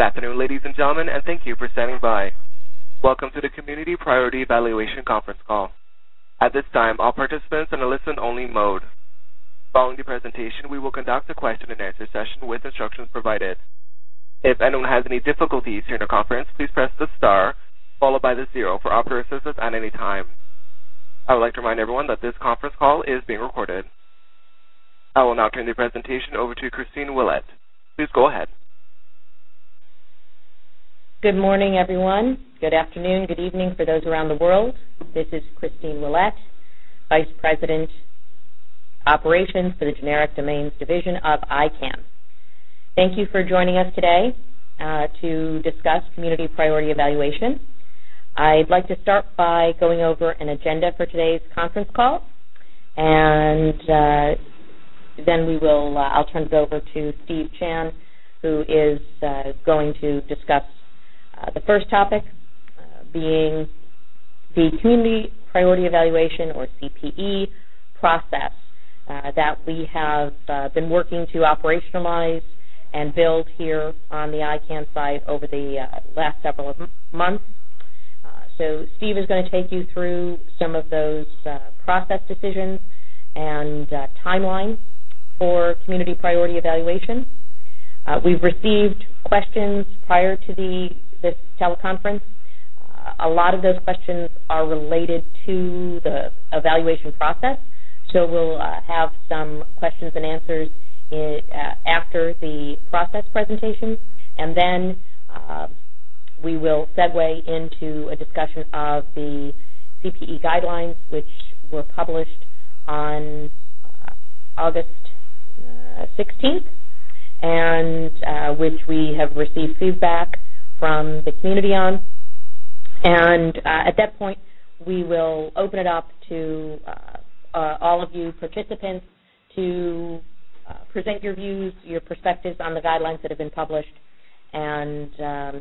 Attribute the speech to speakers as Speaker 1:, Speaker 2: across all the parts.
Speaker 1: Good afternoon, ladies and gentlemen, and thank you for standing by. Welcome to the Community Priority Evaluation Conference Call. At this time, all participants are in a listen-only mode. Following the presentation, we will conduct a question-and-answer session with instructions provided. If anyone has any difficulties during the conference, please press the star followed by the 0 for operator assistance at any time. I would like to remind everyone that this conference call is being recorded. I will now turn the presentation over to Christine Willett. Please go ahead.
Speaker 2: Good morning, everyone. Good afternoon, good evening for those around the world. This is Christine Willett, Vice President, Operations for the Generic Domains Division of ICANN. Thank you for joining us today to discuss Community Priority Evaluation. I'd like to start by going over an agenda for today's conference call, and then I'll turn it over to Steve Chan, who is going to discuss the first topic, being the Community Priority Evaluation, or CPE, process that we have been working to operationalize and build here on the ICANN site over the last several months. So Steve is going to take you through some of those process decisions and timeline for Community Priority Evaluation. We've received questions prior to this teleconference. A lot of those questions are related to the evaluation process, so we'll have some questions and answers after the process presentation, and then we will segue into a discussion of the CPE guidelines, which were published on August 16th, and which we have received feedback from the community on. And at that point, we will open it up to all of you participants to present your views, your perspectives on the guidelines that have been published, and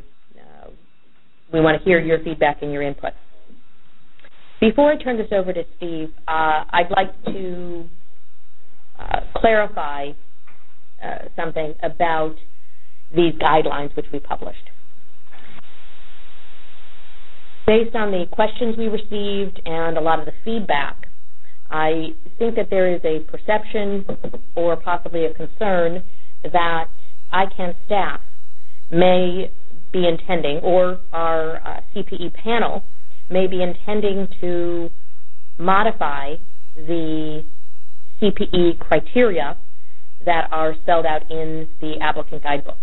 Speaker 2: we want to hear your feedback and your input. Before I turn this over to Steve, I'd like to clarify something about these guidelines which we published. Based on the questions we received and a lot of the feedback, I think that there is a perception or possibly a concern that ICANN staff may be intending, or our CPE panel may be intending to modify the CPE criteria that are spelled out in the applicant guidebook.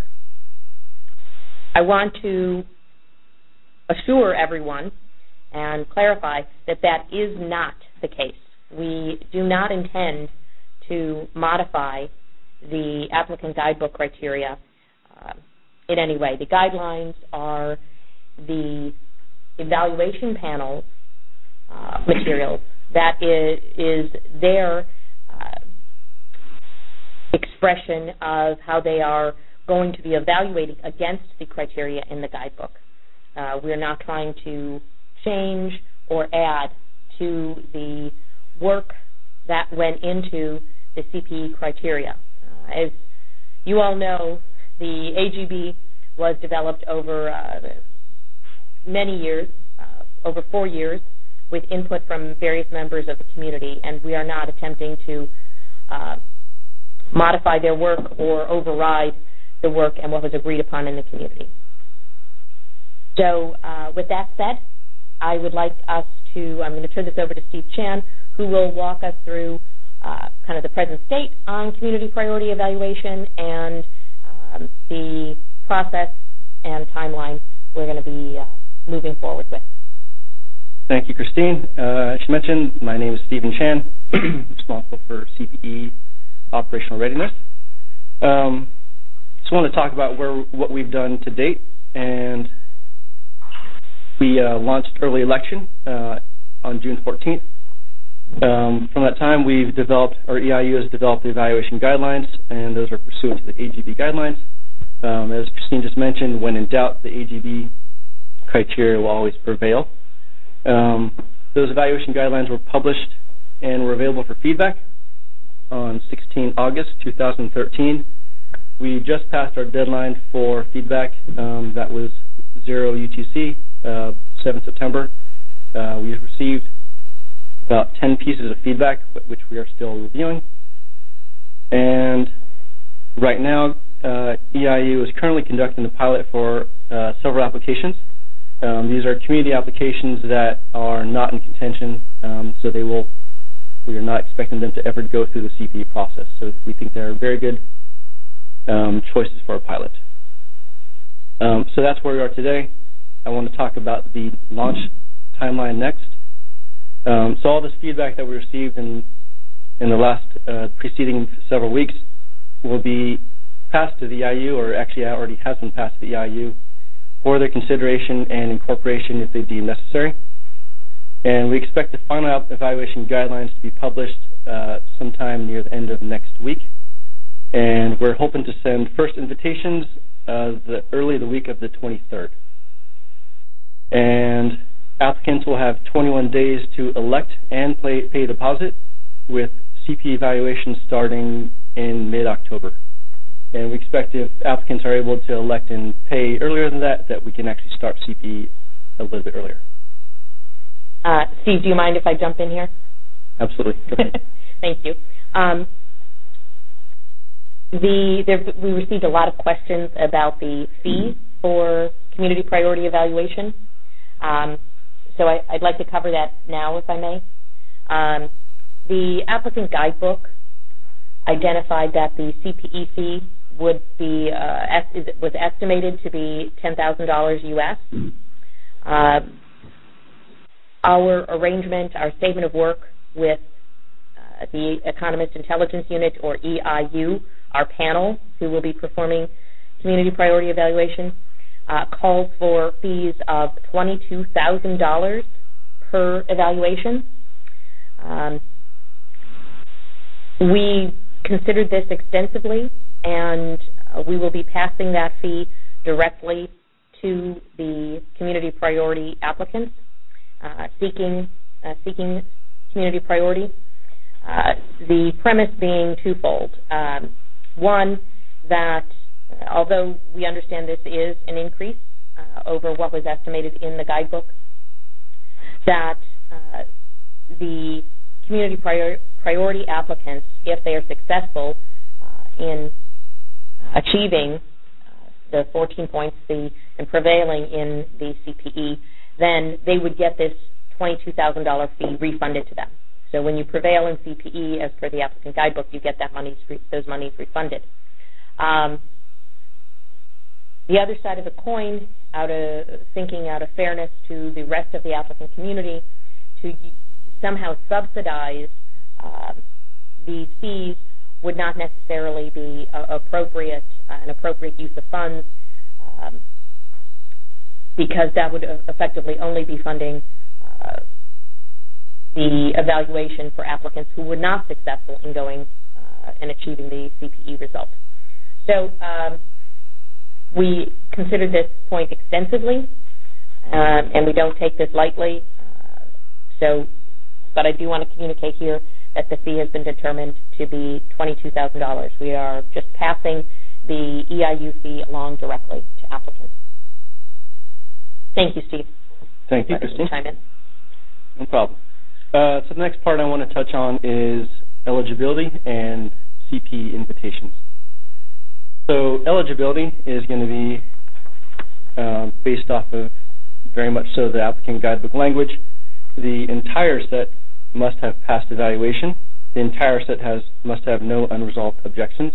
Speaker 2: I want to assure everyone and clarify that that is not the case. We do not intend to modify the applicant guidebook criteria in any way. The guidelines are the evaluation panel materials. That is their expression of how they are going to be evaluating against the criteria in the guidebook. We're not trying to change or add to the work that went into the CPE criteria. As you all know, the AGB was developed over many years, over 4 years, with input from various members of the community, and we are not attempting to modify their work or override the work and what was agreed upon in the community. So with that said, I would like I'm going to turn this over to Steve Chan, who will walk us through kind of the present state on Community Priority Evaluation and the process and timeline we're going to be moving forward with.
Speaker 3: Thank you, Christine. As she mentioned, my name is Stephen Chan, responsible for CPE operational readiness. Just want to talk about what we've done to date, and we launched early election on June 14th. From that time, we've developed, or EIU has developed the evaluation guidelines, and those are pursuant to the AGB guidelines. As Christine just mentioned, when in doubt, the AGB criteria will always prevail. Those evaluation guidelines were published and were available for feedback on 16 August 2013. we just passed our deadline for feedback. That was 0 UTC, 7 September. We received about 10 pieces of feedback, which we are still reviewing. And right now, EIU is currently conducting a pilot for several applications. These are community applications that are not in contention, so we are not expecting them to ever go through the CPE process. So we think they're very good choices for a pilot. So that's where we are today. I want to talk about the launch timeline next. So all this feedback that we received in the last preceding several weeks will be passed to the EIU, or actually already has been passed to the EIU, for their consideration and incorporation if they deem necessary. And we expect the final evaluation guidelines to be published sometime near the end of next week. And we're hoping to send first invitations early the week of the 23rd. And applicants will have 21 days to elect and pay a deposit, with CPE evaluation starting in mid-October. And we expect if applicants are able to elect and pay earlier than that, that we can actually start CPE a little bit earlier.
Speaker 2: Steve, do you mind if I jump in here?
Speaker 3: Absolutely.
Speaker 2: Thank you. We received a lot of questions about the fee for community priority evaluation. So I'd like to cover that now, if I may. The applicant guidebook identified that the CPE fee would be was estimated to be $10,000 US. Our arrangement, our statement of work with the Economist Intelligence Unit, or EIU, our panel who will be performing community priority evaluation, calls for fees of $22,000 per evaluation. We considered this extensively, and we will be passing that fee directly to the community priority applicants seeking community priority. The premise being twofold. One, that although we understand this is an increase over what was estimated in the guidebook, that the community priority applicants, if they are successful in achieving the 14 points and prevailing in the CPE, then they would get this $22,000 fee refunded to them. So when you prevail in CPE, as per the applicant guidebook, you get those monies refunded. The other side of the coin, thinking out of fairness to the rest of the applicant community, to somehow subsidize these fees would not necessarily be an appropriate use of funds, because that would effectively only be funding the evaluation for applicants who were not successful in going and achieving the CPE result. So we considered this point extensively, and we don't take this lightly. But I do want to communicate here that the fee has been determined to be $22,000. We are just passing the EIU fee along directly to applicants. Thank you, Steve.
Speaker 3: Thank you, Christine.
Speaker 2: Chime in.
Speaker 3: No problem. So the next part I want to touch on is eligibility and CPE invitations. So eligibility is going to be based off of very much so the applicant guidebook language. The entire set must have passed evaluation. The entire set must have no unresolved objections.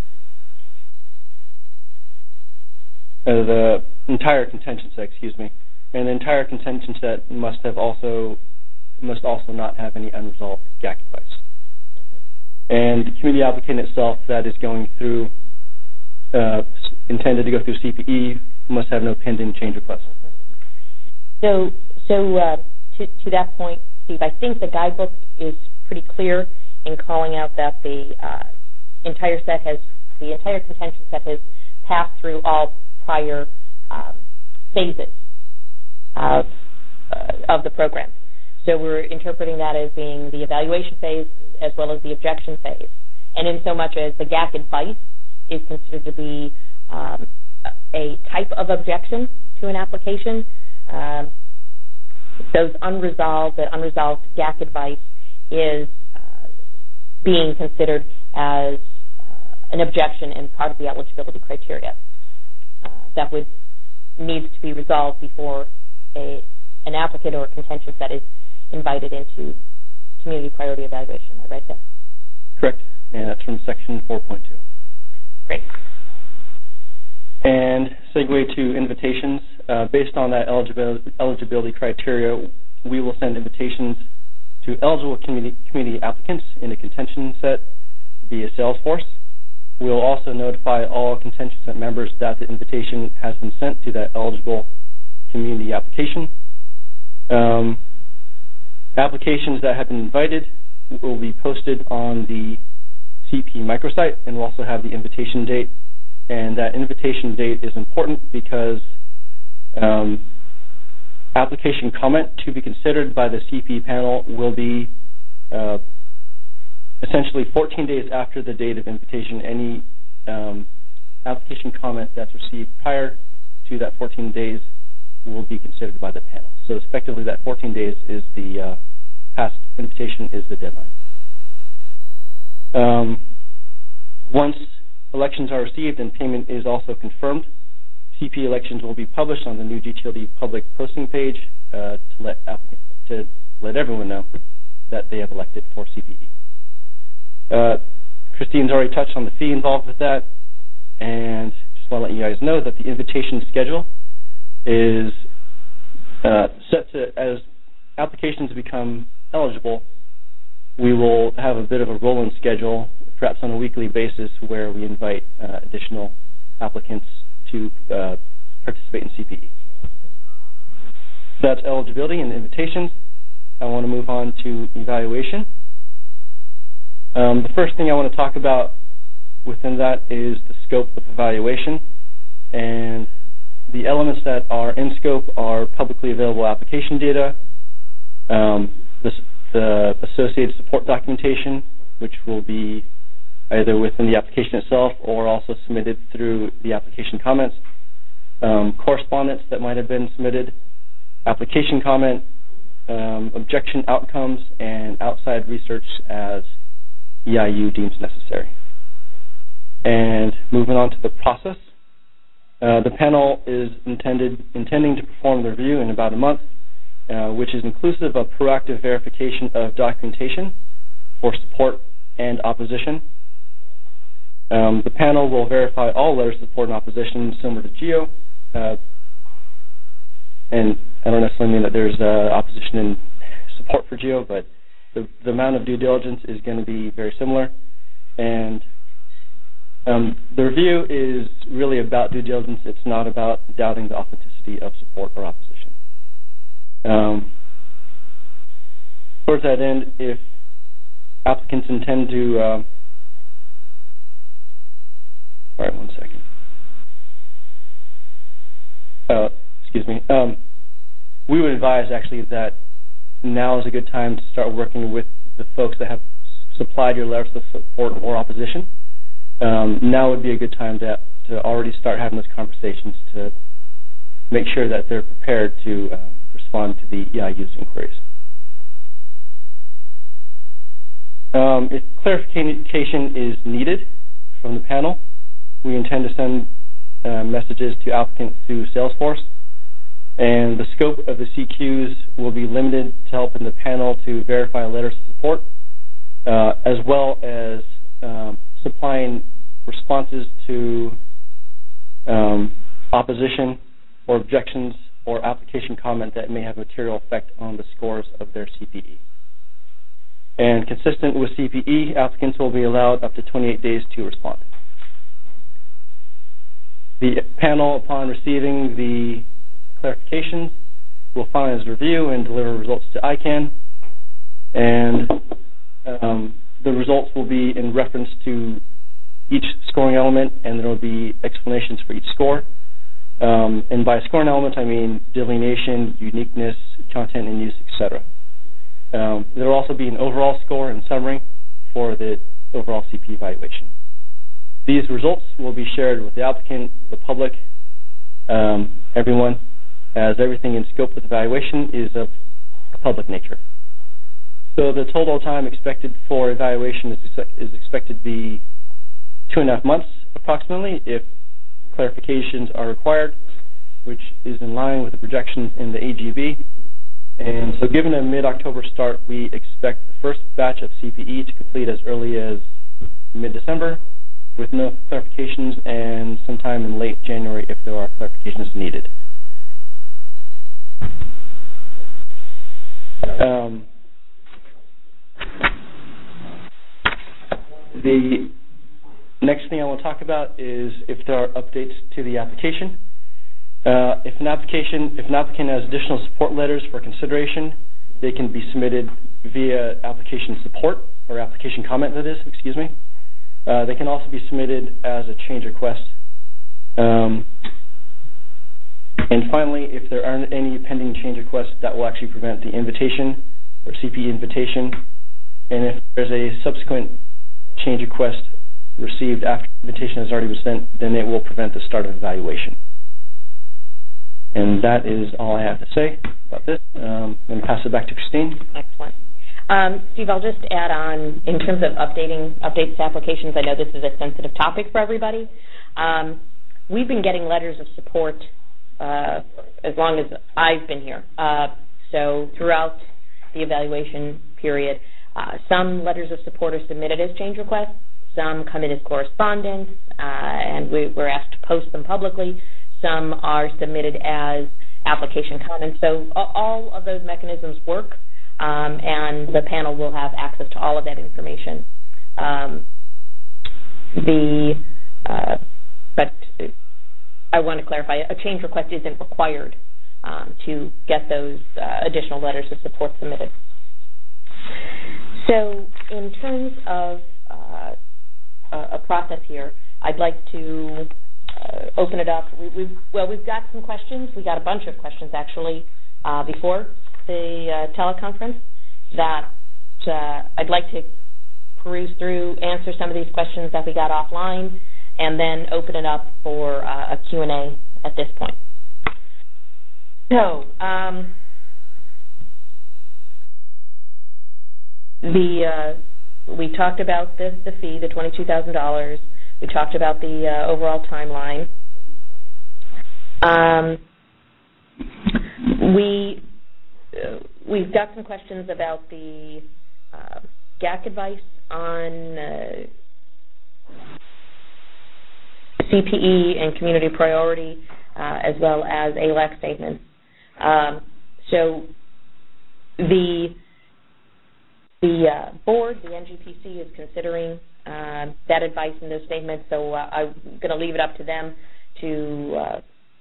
Speaker 3: The entire contention set, and the entire contention set must also not have any unresolved GAC advice. And the community applicant itself that is going through, intended to go through CPE, must have no pending change requests.
Speaker 2: So to that point, Steve, I think the guidebook is pretty clear in calling out that the entire contention set has passed through all prior phases of the program. So we're interpreting that as being the evaluation phase as well as the objection phase. And in so much as the GAC advice is considered to be a type of objection to an application. That unresolved GAC advice is being considered as an objection and part of the eligibility criteria. That would needs to be resolved before an applicant or a contention set is invited into community priority evaluation. Am I right there?
Speaker 3: Correct. And that's from section 4.2.
Speaker 2: Great.
Speaker 3: And segue to invitations. Based on that eligibility criteria, we will send invitations to eligible community applicants in a contention set via Salesforce. We'll also notify all contention set members that the invitation has been sent to that eligible community application. Applications that have been invited will be posted on the CP microsite, and we'll also have the invitation date. And that invitation date is important because application comment to be considered by the CP panel will be essentially 14 days after the date of invitation. Any application comment that's received prior to that 14 days will be considered by the panel. So effectively that 14 days is the past invitation is the deadline. Once elections are received and payment is also confirmed, CP elections will be published on the new GTLD public posting page to let everyone know that they have elected for CPE. Christine's already touched on the fee involved with that, and just want to let you guys know that the invitation schedule is set to, as applications become eligible, we will have a bit of a rolling schedule, perhaps on a weekly basis, where we invite additional applicants to participate in CPE. That's eligibility and invitations. I want to move on to evaluation. The first thing I want to talk about within that is the scope of evaluation, and the elements that are in scope are publicly available application data, the associated support documentation, which will be either within the application itself or also submitted through the application comments, correspondence that might have been submitted, application comment, objection outcomes, and outside research as EIU deems necessary. And moving on to the process, the panel is intending to perform the review in about a month, which is inclusive of proactive verification of documentation for support and opposition. The panel will verify all letters of support and opposition similar to GEO, and I don't necessarily mean that there's opposition and support for GEO, but the amount of due diligence is going to be very similar. And the review is really about due diligence. It's not about doubting the authenticity of support or opposition. Towards that end, if applicants intend to, all right, one second. Excuse me. We would advise actually that now is a good time to start working with the folks that have supplied your letters of support or opposition. Now would be a good time to already start having those conversations to make sure that they're prepared to respond to the EIU's inquiries. If clarification is needed from the panel, we intend to send messages to applicants through Salesforce, and the scope of the CQs will be limited to helping the panel to verify letters of support, as well as supplying responses to opposition or objections or application comment that may have material effect on the scores of their CPE. And consistent with CPE, applicants will be allowed up to 28 days to respond. The panel, upon receiving the clarifications, will finalize review and deliver results to ICANN, and the results will be in reference to each scoring element, and there will be explanations for each score. And by scoring element, I mean delineation, uniqueness, content and use, etc. There will also be an overall score and summary for the overall CP evaluation. These results will be shared with the applicant, the public, everyone, as everything in scope of the evaluation is of a public nature. So the total time expected for evaluation is expected to be 2.5 months approximately if clarifications are required, which is in line with the projections in the AGB. And so given a mid-October start, we expect the first batch of CPE to complete as early as mid-December with no clarifications, and sometime in late January if there are clarifications needed. The next thing I want to talk about is if there are updates to the application. If an applicant has additional support letters for consideration, they can be submitted via application support, or application comment, that is, excuse me. They can also be submitted as a change request. And finally, if there aren't any pending change requests, that will actually prevent the invitation or CPE invitation. And if there's a subsequent change request received after the invitation has already been sent, then it will prevent the start of evaluation. And that is all I have to say about this. I'm going to pass it back to Christine.
Speaker 2: Excellent. Steve, I'll just add on in terms of updates to applications. I know this is a sensitive topic for everybody. We've been getting letters of support as long as I've been here. So throughout the evaluation period, some letters of support are submitted as change requests. Some come in as correspondence, and we're asked to post them publicly. Some are submitted as application comments. So all of those mechanisms work, and the panel will have access to all of that information. But I want to clarify, a change request isn't required to get those additional letters of support submitted. So in terms of a process here, I'd like to open it up. We've got some questions. We got a bunch of questions, actually, before the teleconference that I'd like to peruse through, answer some of these questions that we got offline, and then open it up for a Q&A at this point. So, we talked about the fee, the $22,000. We talked about the overall timeline. We've got some questions about the GAC advice on CPE and community priority, as well as ALAC statements. So the board, the NGPC, is considering that advice and those statements, so I'm going to leave it up to them to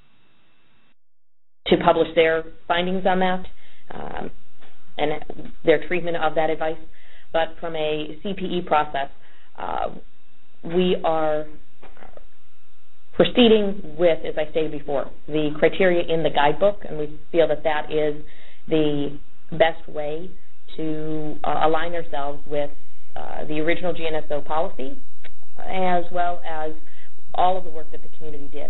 Speaker 2: publish their findings on that and their treatment of that advice. But from a CPE process, we are proceeding with, as I stated before, the criteria in the guidebook, and we feel that that is the best way to align ourselves with the original GNSO policy, as well as all of the work that the community did.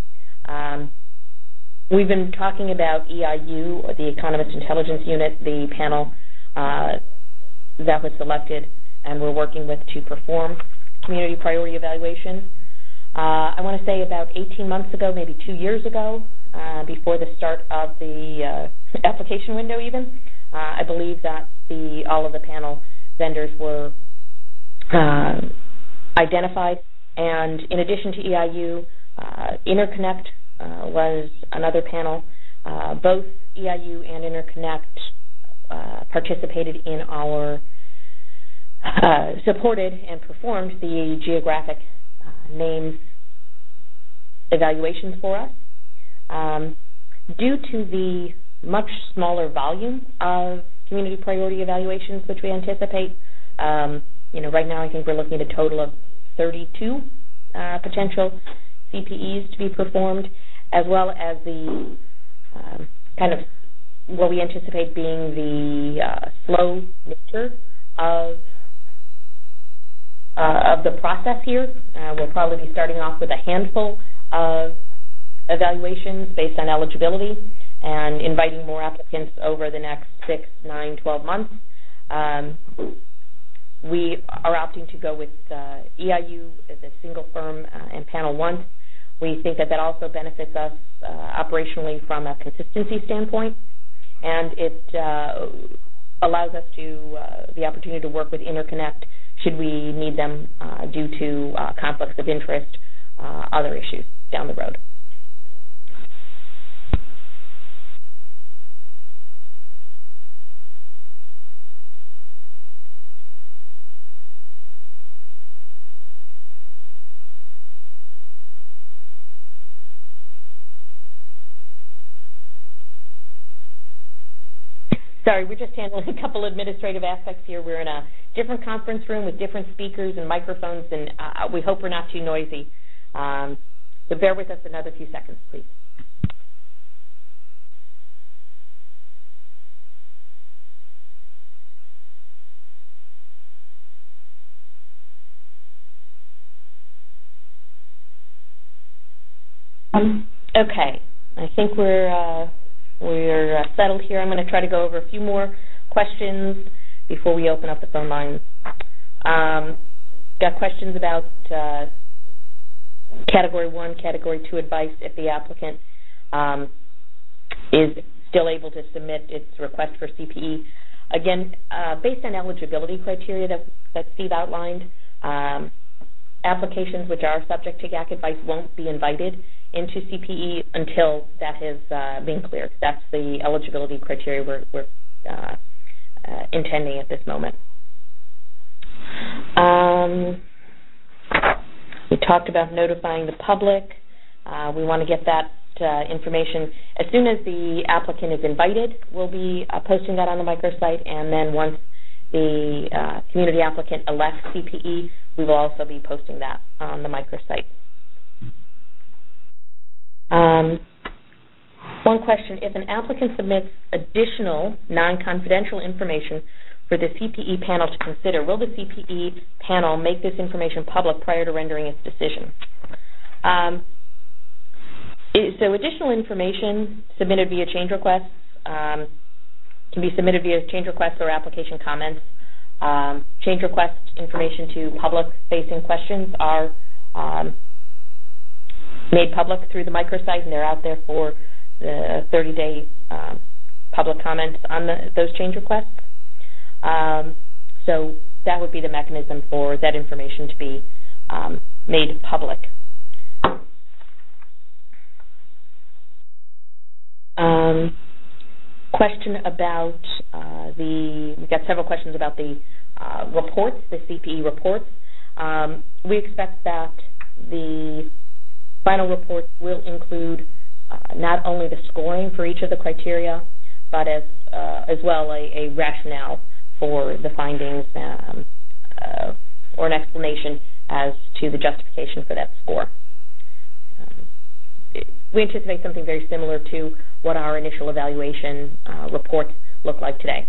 Speaker 2: We've been talking about EIU, or the Economist Intelligence Unit, the panel that was selected and we're working with to perform community priority evaluation. I want to say about 18 months ago, maybe 2 years ago, before the start of the application window even, I believe that all of the panel vendors were identified. And in addition to EIU, Interconnect was another panel. Both EIU and Interconnect participated in our supported and performed the geographic names evaluations for us. Due to the much smaller volume of community priority evaluations which we anticipate, right now I think we're looking at a total of 32 potential CPEs to be performed, as well as the kind of what we anticipate being the slow nature of the process here. We'll probably be starting off with a handful of evaluations based on eligibility and inviting more applicants over the next 6, 9, 12 months. We are opting to go with EIU as a single firm and panel one. We think that also benefits us operationally from a consistency standpoint, and it allows us to the opportunity to work with Interconnect should we need them due to conflicts of interest, other issues down the road. Sorry, we're just handling a couple administrative aspects here. We're in a different conference room with different speakers and microphones, and we hope we're not too noisy. So bear with us another few seconds, please. Okay, I think we're settled here. I'm going to try to go over a few more questions before we open up the phone lines. Got questions about Category 1, Category 2 advice if the applicant is still able to submit its request for CPE. Again, based on eligibility criteria that Steve outlined, applications which are subject to GAC advice won't be invited into CPE until that has been cleared. That's the eligibility criteria we're intending at this moment. We talked about notifying the public. We want to get that information. As soon as the applicant is invited, we'll be posting that on the microsite, and then once the community applicant elects CPE, we will also be posting that on the microsite. One question, if an applicant submits additional non-confidential information for the CPE panel to consider, will the CPE panel make this information public prior to rendering its decision? So additional information submitted via change requests can be submitted via change requests or application comments. Change request information to public-facing questions are made public through the microsite, and they're out there for the 30-day public comments on those change requests. So that would be the mechanism for that information to be made public. Question about we've got several questions about the reports, the CPE reports. We expect that the final reports will include not only the scoring for each of the criteria, but as well a rationale for the findings or an explanation as to the justification for that score. We anticipate something very similar to what our initial evaluation reports look like today.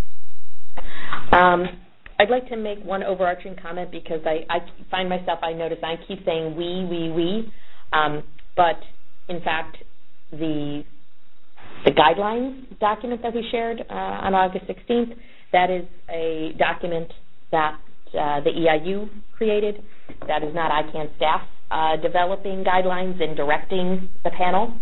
Speaker 2: I'd like to make one overarching comment because I find myself, I notice I keep saying we, but in fact the guidelines document that we shared on August 16th, that is a document that the EIU created. That is not ICANN staff developing guidelines and directing the panel.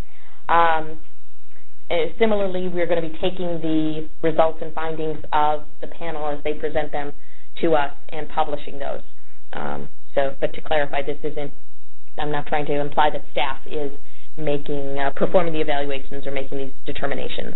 Speaker 2: Similarly, we're going to be taking the results and findings of the panel as they present them to us and publishing those. But to clarify, this isn't, I'm not trying to imply that staff is performing the evaluations or making these determinations.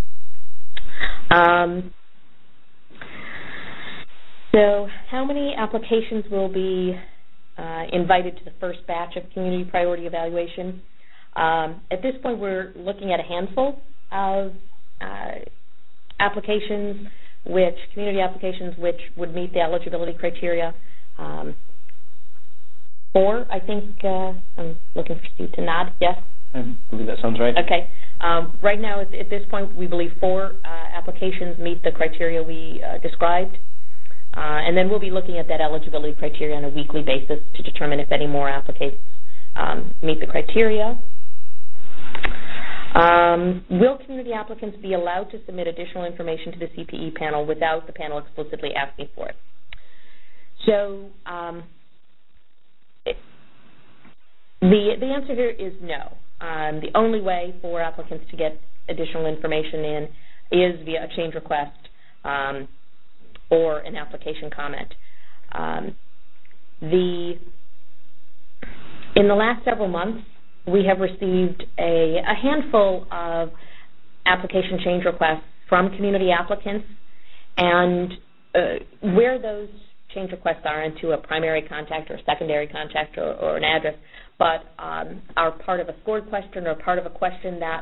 Speaker 2: So how many applications will be invited to the first batch of community priority evaluation? At this point, we're looking at a handful of applications, community applications, which would meet the eligibility criteria. 4, I think. I'm looking for Steve to nod. Yes?
Speaker 3: I believe that sounds right.
Speaker 2: Okay. Right now, at this point, we believe 4 applications meet the criteria we described. And then we'll be looking at that eligibility criteria on a weekly basis to determine if any more applicants meet the criteria. Will community applicants be allowed to submit additional information to the CPE panel without the panel explicitly asking for it? So the answer here is no. The only way for applicants to get additional information in is via a change request or an application comment. In the last several months, we have received a handful of application change requests from community applicants, and where those change requests are into a primary contact or a secondary contact or an address, but are part of a scored question or part of a question that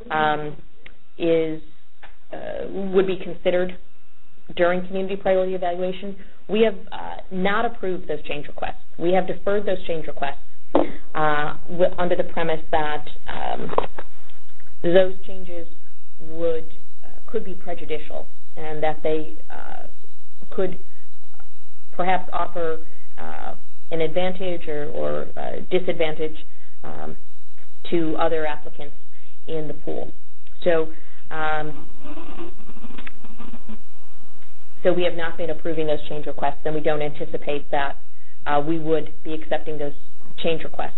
Speaker 2: would be considered during community priority evaluation, we have not approved those change requests. We have deferred those change requests under the premise that those changes could be prejudicial and that they could perhaps offer an advantage or disadvantage to other applicants in the pool. So we have not been approving those change requests, and we don't anticipate that we would be accepting those change requests.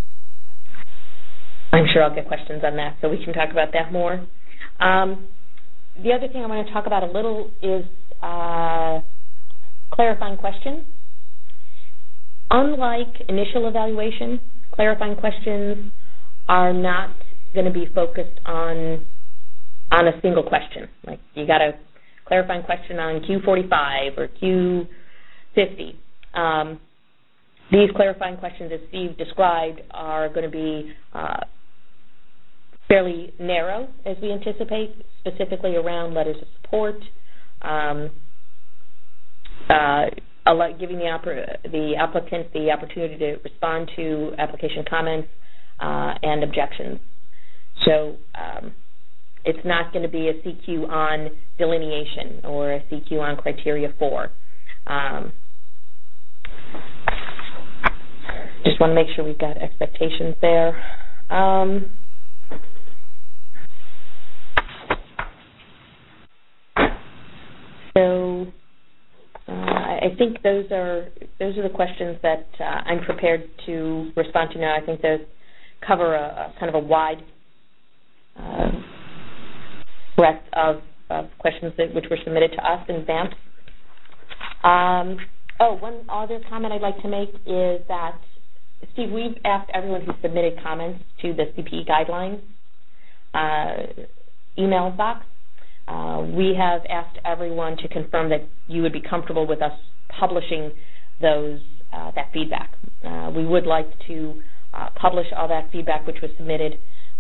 Speaker 2: I'm sure I'll get questions on that, so we can talk about that more. The other thing I want to talk about a little is clarifying questions. Unlike initial evaluation, clarifying questions are not going to be focused on a single question. Like you got a clarifying question on Q45 or Q50. These clarifying questions, as Steve described, are going to be fairly narrow, as we anticipate, specifically around letters of support, giving the applicant the opportunity to respond to application comments and objections. So it's not going to be a CQ on delineation or a CQ on criteria 4. Just want to make sure we've got expectations there. I think those are the questions that I'm prepared to respond to now. I think those cover a kind of a wide breadth of questions which were submitted to us in advance. One other comment I'd like to make is that, Steve, we've asked everyone who submitted comments to the CPE guidelines email box. We have asked everyone to confirm that you would be comfortable with us publishing that feedback. We would like to publish all that feedback which was submitted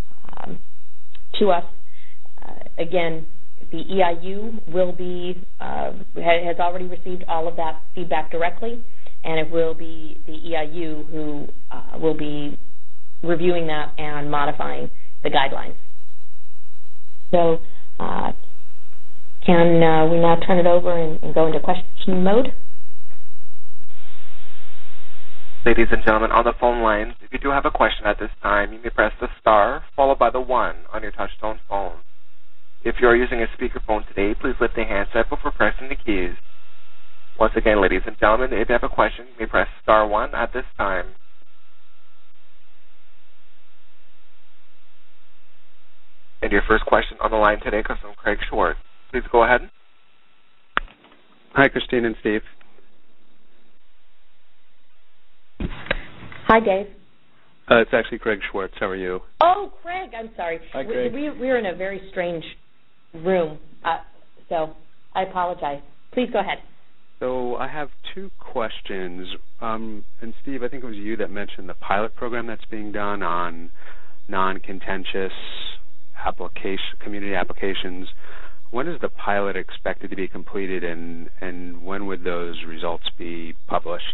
Speaker 2: to us. Again, the EIU has already received all of that feedback directly, and it will be the EIU who will be reviewing that and modifying the guidelines. So can we now turn it over and go into question mode?
Speaker 1: Ladies and gentlemen, on the phone lines, if you do have a question at this time, you may press the star followed by the 1 on your touch-tone phone. If you are using a speakerphone today, please lift the handset before pressing the keys. Once again, ladies and gentlemen, if you have a question, you may press star 1 at this time. And your first question on the line today comes from Craig Schwartz. Please go ahead.
Speaker 4: Hi, Christine and Steve.
Speaker 2: Hi, Dave.
Speaker 4: It's actually Craig Schwartz. How are you?
Speaker 2: Oh, Craig, I'm sorry.
Speaker 3: Hi, Craig.
Speaker 2: We're in a very strange room, so I apologize. Please go ahead.
Speaker 4: So I have 2 questions. And Steve, I think it was you that mentioned the pilot program that's being done on non-contentious community applications. When is the pilot expected to be completed, and when would those results be published?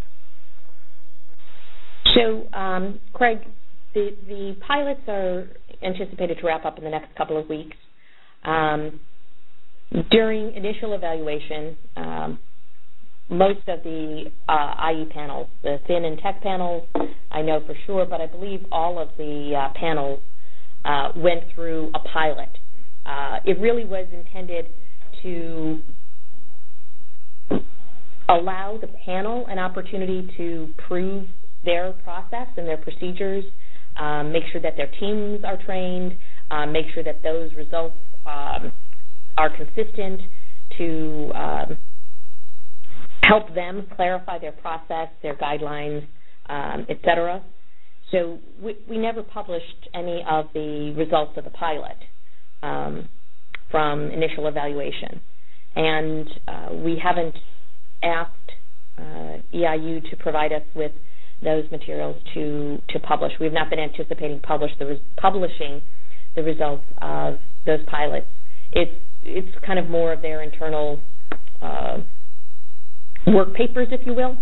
Speaker 2: So, Craig, the pilots are anticipated to wrap up in the next couple of weeks. During initial evaluation, most of the IE panels, the Fin and Tech panels, I know for sure, but I believe all of the panels went through a pilot. It really was intended to allow the panel an opportunity to prove their process and their procedures, make sure that their teams are trained, make sure that those results are consistent, to help them clarify their process, their guidelines, et cetera. So we never published any of the results of the pilot from initial evaluation. And we haven't asked EIU to provide us with those materials to publish. We've not been anticipating publishing the results of those pilots. It's kind of more of their internal work papers, if you will.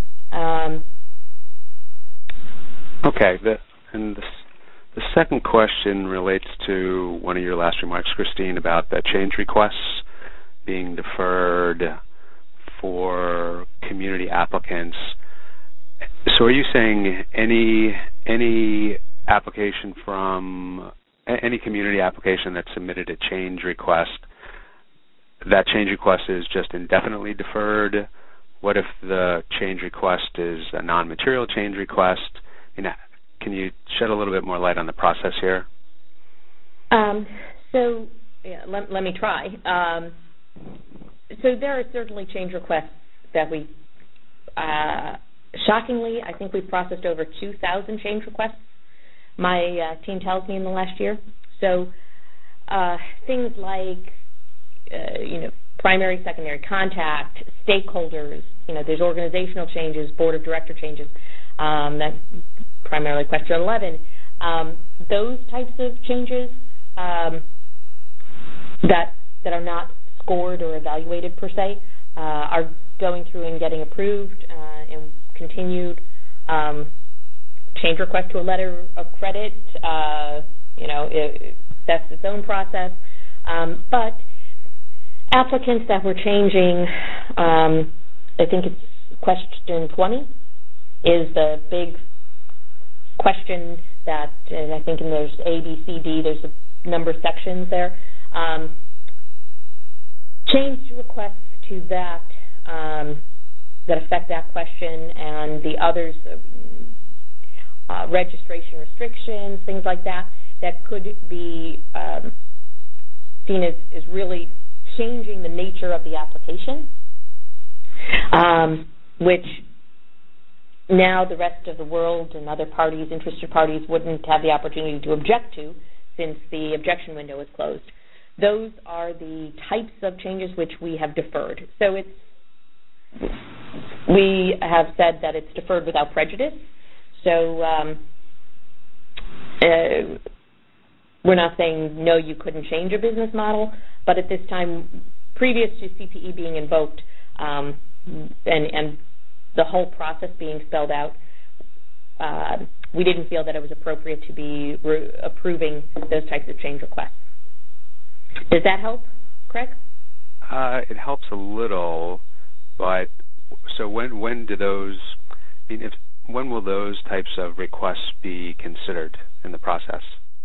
Speaker 4: Okay. The second question relates to one of your last remarks, Christine, about the change requests being deferred for community applicants. So are you saying any application from any community application that submitted a change request, that change request is just indefinitely deferred? What if the change request is a non-material change request? Can you shed a little bit more light on the process here?
Speaker 2: Let me try. So there are certainly change requests that we, shockingly, I think we've processed over 2,000 change requests, my team tells me, in the last year. So things like, primary, secondary contact, stakeholders, there's organizational changes, board of director changes, that's primarily question 11. Those types of changes that are not scored or evaluated per se are going through and getting approved and continued. Change request to a letter of credit, that's its own process. But applicants that we're changing, I think it's question 20 is the big question that I think in there's A, B, C, D, there's a number of sections there. Change requests to that affect that question and the others, registration restrictions, things like that could be seen as really changing the nature of the application, which now the rest of the world and other parties, interested parties, wouldn't have the opportunity to object to since the objection window is closed. Those are the types of changes which we have deferred. So we have said that it's deferred without prejudice. So we're not saying, no, you couldn't change your business model, but at this time, previous to CPE being invoked and the whole process being spelled out, we didn't feel that it was appropriate to be approving those types of change requests. Does that help, Craig?
Speaker 4: It helps a little, but so when do those? When will those types of requests be considered in the process?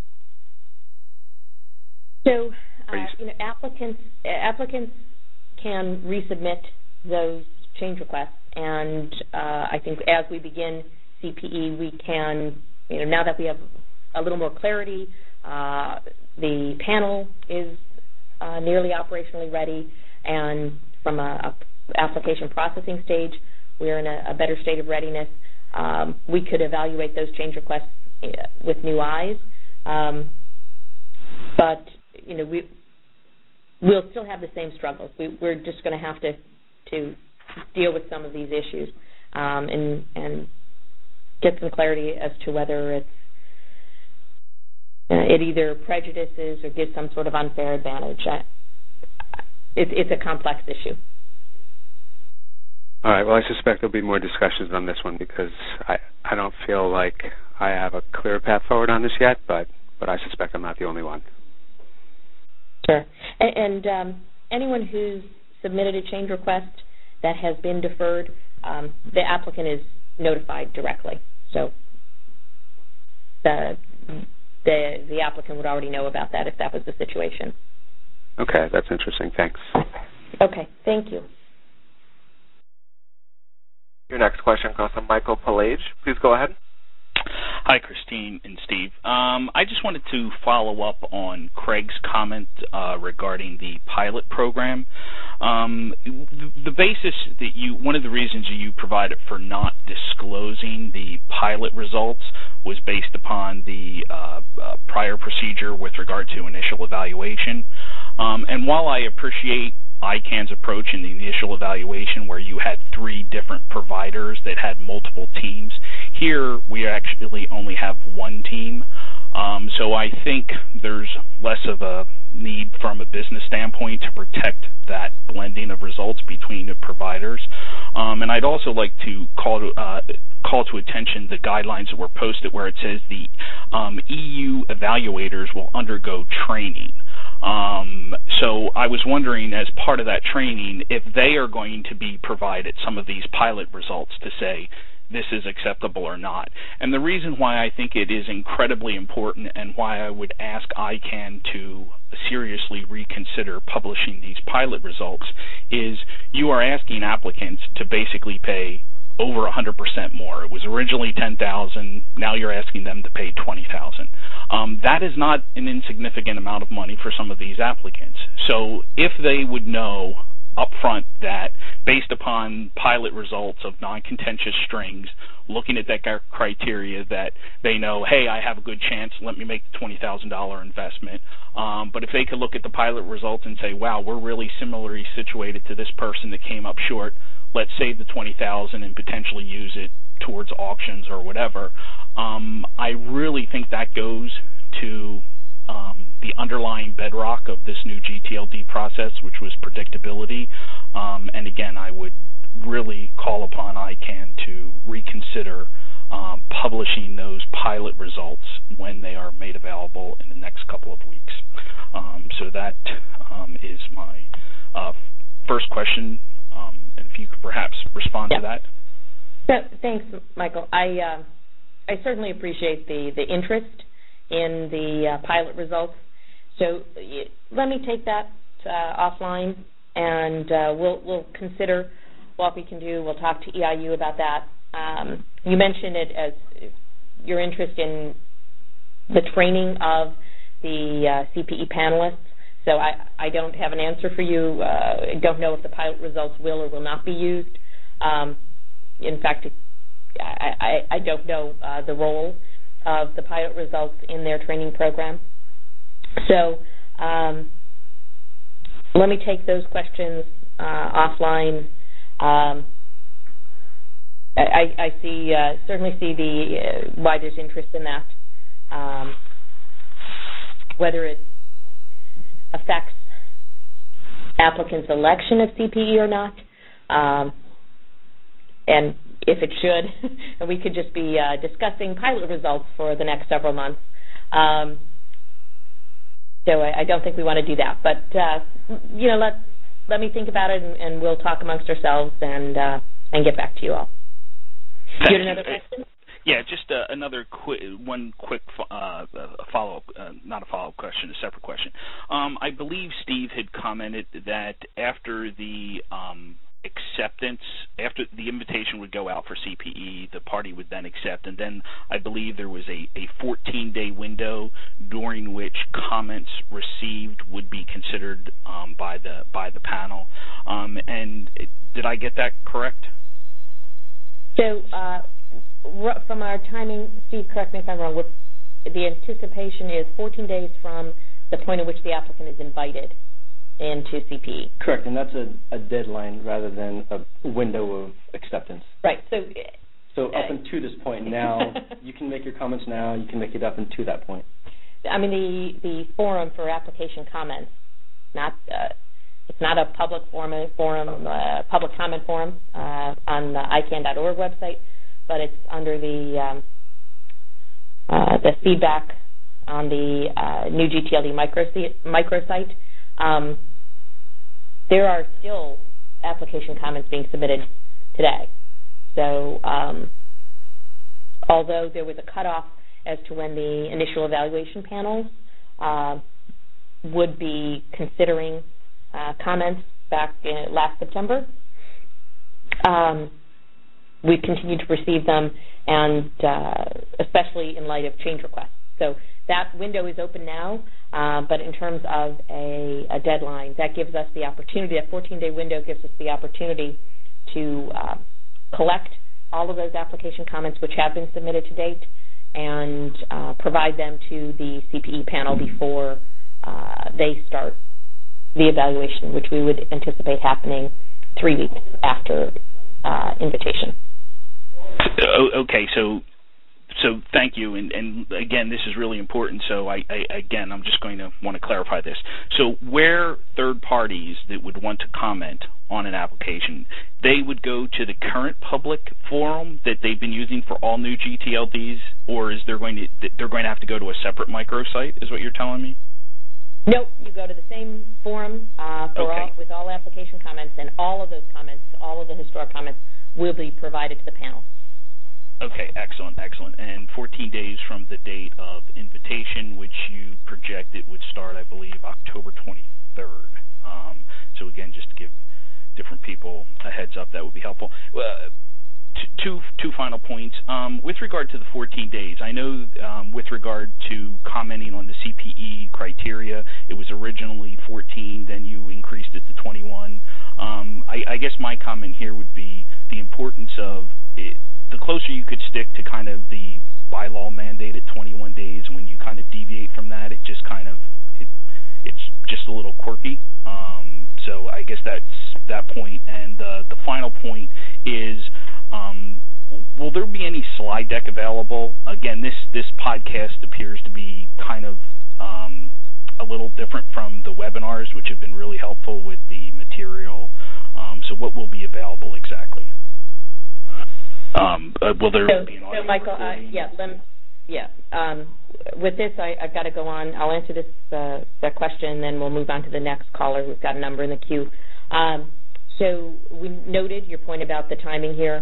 Speaker 2: So, applicants can resubmit those change requests, and I think as we begin CPE, we can, now that we have a little more clarity, the panel is nearly operationally ready, and from a application processing stage, we're in a better state of readiness. We could evaluate those change requests with new eyes, but we'll still have the same struggles. We're just going to have to deal with some of these issues and get some clarity as to whether it either prejudices or gives some sort of unfair advantage. It's a complex issue.
Speaker 4: All right. Well, I suspect there'll be more discussions on this one because I don't feel like I have a clear path forward on this yet, but I suspect I'm not the only one.
Speaker 2: Sure. And anyone who's submitted a change request that has been deferred, the applicant is notified directly. So the applicant would already know about that if that was the situation.
Speaker 4: Okay, that's interesting. Thanks.
Speaker 2: Okay, thank you.
Speaker 1: Your next question comes from Michael Palage. Please go ahead.
Speaker 5: Hi, Christine and Steve. I just wanted to follow up on Craig's comment regarding the pilot program. The basis that one of the reasons you provided for not disclosing the pilot results was based upon the prior procedure with regard to initial evaluation. And while I appreciate ICANN's approach in the initial evaluation where you had 3 different providers that had multiple teams, here we actually only have 1 team. So I think there's less of a need from a business standpoint to protect that blending of results between the providers. And I'd also like to call to attention the guidelines that were posted where it says the EU evaluators will undergo training. So I was wondering, as part of that training, if they are going to be provided some of these pilot results to say this is acceptable or not. And the reason why I think it is incredibly important and why I would ask ICANN to seriously reconsider publishing these pilot results is you are asking applicants to basically pay over 100% more. It was originally $10,000. Now you're asking them to pay $20,000. That is not an insignificant amount of money for some of these applicants. So if they would know upfront that based upon pilot results of non-contentious strings, looking at that criteria, that they know, hey, I have a good chance, let me make the $20,000 investment. But if they could look at the pilot results and say, wow, we're really similarly situated to this person that came up short, let's save the $20,000 and potentially use it towards auctions or whatever. I really think that goes to the underlying bedrock of this new GTLD process, which was predictability. And again, I would really call upon ICANN to reconsider publishing those pilot results when they are made available in the next couple of weeks. So that is my first question. And if you could perhaps respond to that.
Speaker 2: So, thanks, Michael. I certainly appreciate the interest in the pilot results. So let me take that offline, and we'll consider what we can do. We'll talk to EIU about that. You mentioned it as your interest in the training of the CPE panelists. So I don't have an answer for you. I don't know if the pilot results will or will not be used. In fact, I don't know the role of the pilot results in their training program. So let me take those questions offline. I certainly see why there's interest in that. Whether it affects applicants' election of CPE or not, and if it should, and we could just be discussing pilot results for the next several months. So I don't think we want to do that. But let me think about it, and we'll talk amongst ourselves and get back to you all. Do you have another question?
Speaker 5: Yeah, just another one quick follow-up, not a follow-up question, a separate question. I believe Steve had commented that after the acceptance, after the invitation would go out for CPE, the party would then accept, and then I believe there was a 14-day window during which comments received would be considered by the panel. And did I get that correct?
Speaker 2: So from our timing, Steve, correct me if I'm wrong, the anticipation is 14 days from the point at which the applicant is invited into CPE.
Speaker 3: Correct, and that's a deadline rather than a window of acceptance.
Speaker 2: Right.
Speaker 3: So up until this point now, you can make your comments now, you can make it up until that point.
Speaker 2: I mean, the forum for application comments, it's not a public public comment forum on the ICANN.org website, but it's under the feedback on the new GTLD microsite. There are still application comments being submitted today. So although there was a cutoff as to when the initial evaluation panels would be considering comments back last September, we continue to receive them, and especially in light of change requests. So that window is open now, but in terms of a deadline, that gives us the opportunity, that 14-day window gives us the opportunity to collect all of those application comments which have been submitted to date and provide them to the CPE panel before they start the evaluation, which we would anticipate happening 3 weeks after invitation.
Speaker 5: Okay, so thank you, and again, this is really important. So I'm just going to want to clarify this. So where third parties that would want to comment on an application, they would go to the current public forum that they've been using for all new GTLDs, or is they're going to have to go to a separate microsite? Is what you're telling me?
Speaker 2: Nope, you go to the same forum with all application comments, and all of those comments, all of the historic comments, will be provided to the panel.
Speaker 5: Okay, excellent. And 14 days from the date of invitation, which you projected would start, I believe, October 23rd. So again, just to give different people a heads up, that would be helpful. Two final points. With regard to the 14 days, I know with regard to commenting on the CPE criteria, it was originally 14, then you increased it to 21. I guess my comment here would be the importance of it. The closer you could stick to kind of the bylaw mandated 21 days, when you kind of deviate from that, it just kind of it's just a little quirky. So I guess that's that point. And the final point is, will there be any slide deck available? Again, this podcast appears to be kind of a little different from the webinars, which have been really helpful with the material. So what will be available exactly? Will there be an audio
Speaker 2: Michael, with this, I've got to go on. I'll answer this that question, and then we'll move on to the next caller who's got a number in the queue. So we noted your point about the timing here,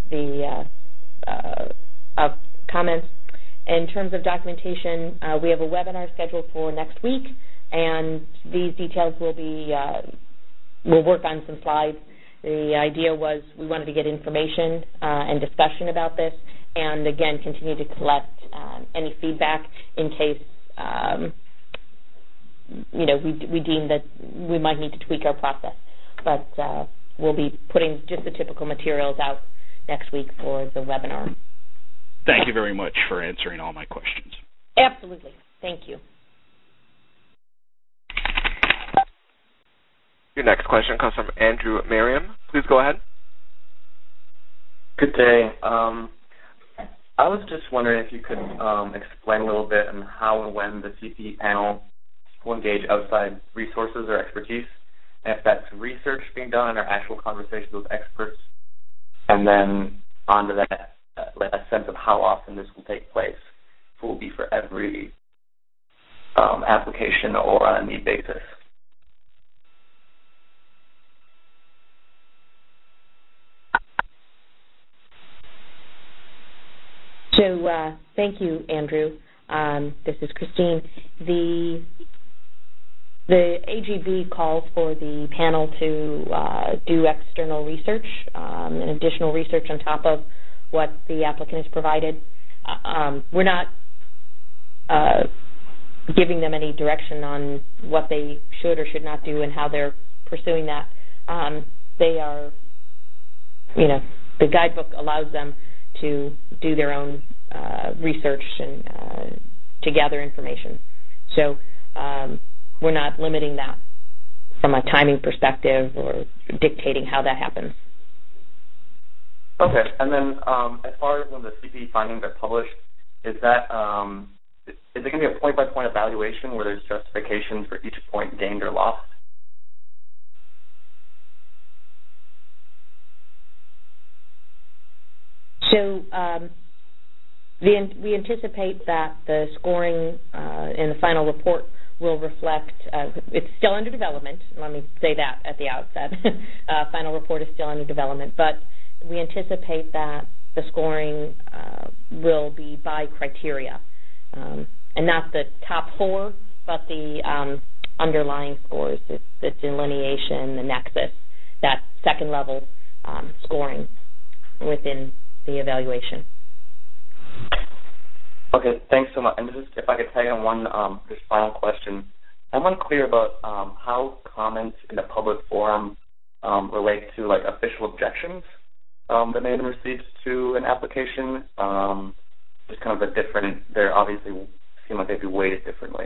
Speaker 2: of comments. In terms of documentation, we have a webinar scheduled for next week, and these details will be, we'll work on some slides. The idea was we wanted to get information and discussion about this, and again, continue to collect any feedback in case we deem that we might need to tweak our process. But we'll be putting just the typical materials out next week for the webinar.
Speaker 5: Thank you very much for answering all my questions.
Speaker 2: Absolutely. Thank you.
Speaker 1: Your next question comes from Andrew Merriam. Please go ahead.
Speaker 6: Good day. I was just wondering if you could explain a little bit on how and when the CPE panel will engage outside resources or expertise, and if that's research being done or actual conversations with experts, and then onto that, a sense of how often this will take place. If it will be for every application or on a need basis.
Speaker 2: So thank you, Andrew. This is Christine. The AGB calls for the panel to do external research and additional research on top of what the applicant has provided. We're not giving them any direction on what they should or should not do and how they're pursuing that. They are, the guidebook allows them to do their own research and to gather information. So we're not limiting that from a timing perspective or dictating how that happens.
Speaker 6: Okay, and then as far as when the CPE findings are published, is it going to be a point-by-point evaluation where there's justifications for each point gained or lost?
Speaker 2: So we anticipate that the scoring in the final report will reflect, it's still under development, let me say that at the outset. Final report is still under development, but we anticipate that the scoring will be by criteria, and not the top 4, but the underlying scores, the delineation, the nexus, that second level scoring within the evaluation.
Speaker 6: Okay, thanks so much. And just if I could tag on one just final question. I'm unclear about how comments in the public forum relate to like official objections that may have been received to an application. Just kind of a different, they obviously seem like they'd be weighted differently.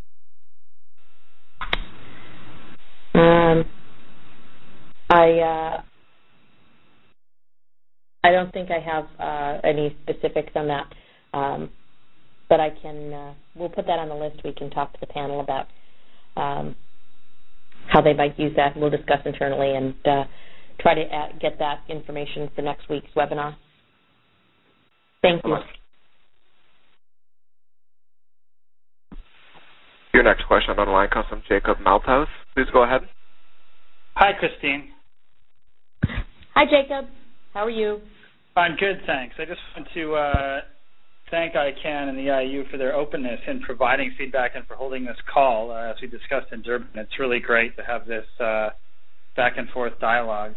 Speaker 2: I don't think I have any specifics on that, but I can. We'll put that on the list. We can talk to the panel about how they might use that. We'll discuss internally and try to get that information for next week's webinar. Thank you.
Speaker 1: Your next question on the line comes from Jacob Malthouse. Please go ahead.
Speaker 7: Hi, Christine.
Speaker 2: Hi, Jacob. How are you?
Speaker 7: I'm good, thanks. I just want to thank ICANN and the IU for their openness in providing feedback and for holding this call. As we discussed in Durban, it's really great to have this back and forth dialogue.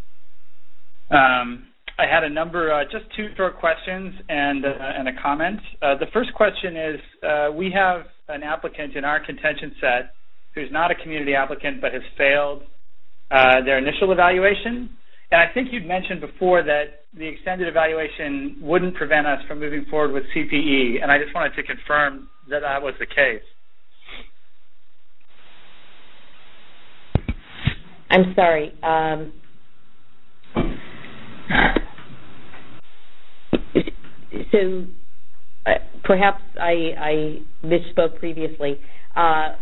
Speaker 7: I had a number, just 2 short questions and a comment. The first question is, we have an applicant in our contention set who's not a community applicant but has failed their initial evaluation. And I think you'd mentioned before that the extended evaluation wouldn't prevent us from moving forward with CPE, and I just wanted to confirm that that was the case.
Speaker 2: I'm sorry. So perhaps I misspoke previously. I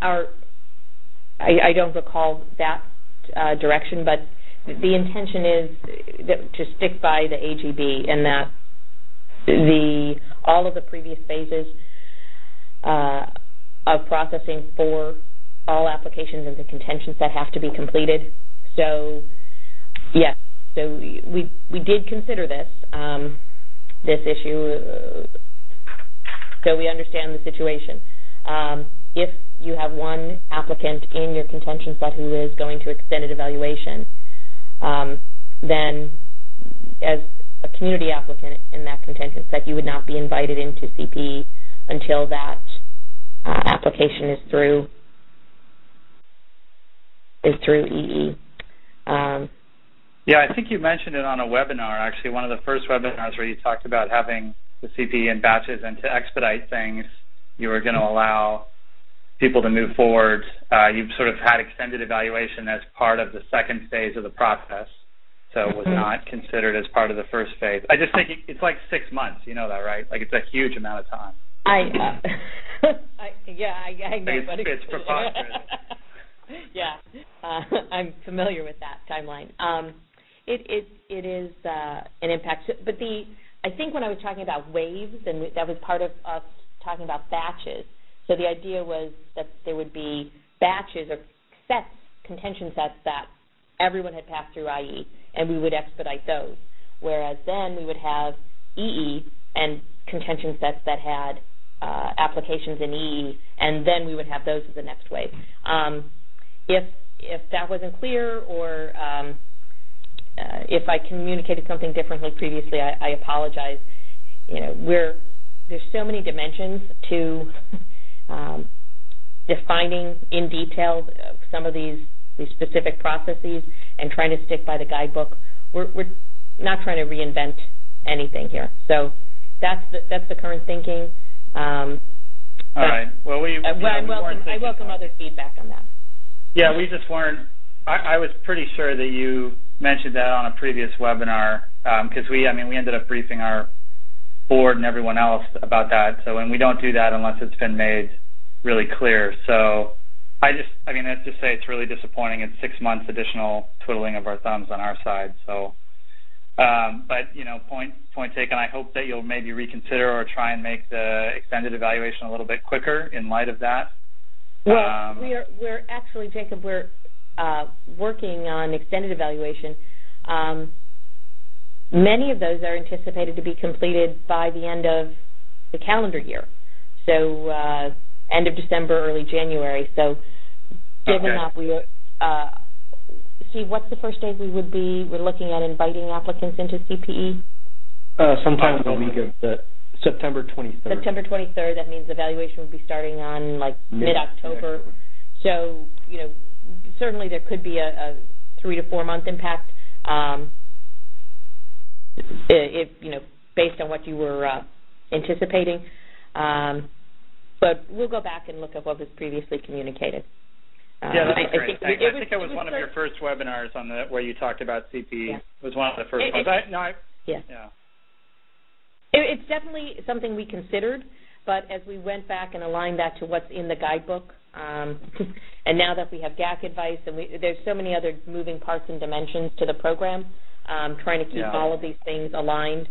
Speaker 2: don't recall that direction, but the intention is to stick by the AGB, and that all of the previous phases of processing for all applications in the contention set have to be completed. So, yes, so we did consider this issue, so we understand the situation. If you have one applicant in your contention set who is going to extended evaluation, then as a community applicant in that contention set, you would not be invited into CPE until that application is through EE.
Speaker 7: Yeah, I think you mentioned it on a webinar, actually, one of the first webinars where you talked about having the CPE in batches, and to expedite things, you were going to allow people to move forward. You've sort of had extended evaluation as part of the second phase of the process, so it was not considered as part of the first phase. I just think it's like 6 months. You know that, right? Like, it's a huge amount of time. I know,
Speaker 2: but
Speaker 7: it's preposterous.
Speaker 2: Yeah, I'm familiar with that timeline. It is an impact, but I think when I was talking about waves, and that was part of us talking about batches. So the idea was that there would be batches or sets, contention sets that everyone had passed through IE, and we would expedite those. Whereas then we would have EE and contention sets that had applications in EE, and then we would have those as the next wave. If that wasn't clear, or if I communicated something differently previously, I apologize. You know, there's so many dimensions to defining in detail some of these specific processes and trying to stick by the guidebook. We're not trying to reinvent anything here. So that's the current thinking.
Speaker 7: All right. Well,
Speaker 2: I welcome other feedback on that.
Speaker 7: Yeah, we just weren't. I was pretty sure that you mentioned that on a previous webinar, because we ended up briefing our board and everyone else about that. So, and we don't do that unless it's been made really clear. So, let's just say it's really disappointing. It's 6 months additional twiddling of our thumbs on our side. So, but point taken. I hope that you'll maybe reconsider or try and make the extended evaluation a little bit quicker in light of that.
Speaker 2: Well, we're actually, Jacob, we're working on extended evaluation. Many of those are anticipated to be completed by the end of the calendar year, so end of December, early January. So, given that Steve, what's the first day we're looking at inviting applicants into CPE?
Speaker 3: Sometime in the week of September 23rd.
Speaker 2: September 23rd. That means evaluation would be starting on mid-October. So, certainly there could be a 3 to 4 month impact. If based on what you were anticipating, but we'll go back and look at what was previously communicated.
Speaker 7: Yeah, that's great. I think it was one of your first webinars on where you talked about CPE. Yeah. It was one of the first ones.
Speaker 2: It's definitely something we considered, but as we went back and aligned that to what's in the guidebook, and now that we have GAC advice, and there's so many other moving parts and dimensions to the program, trying to keep all of these things aligned,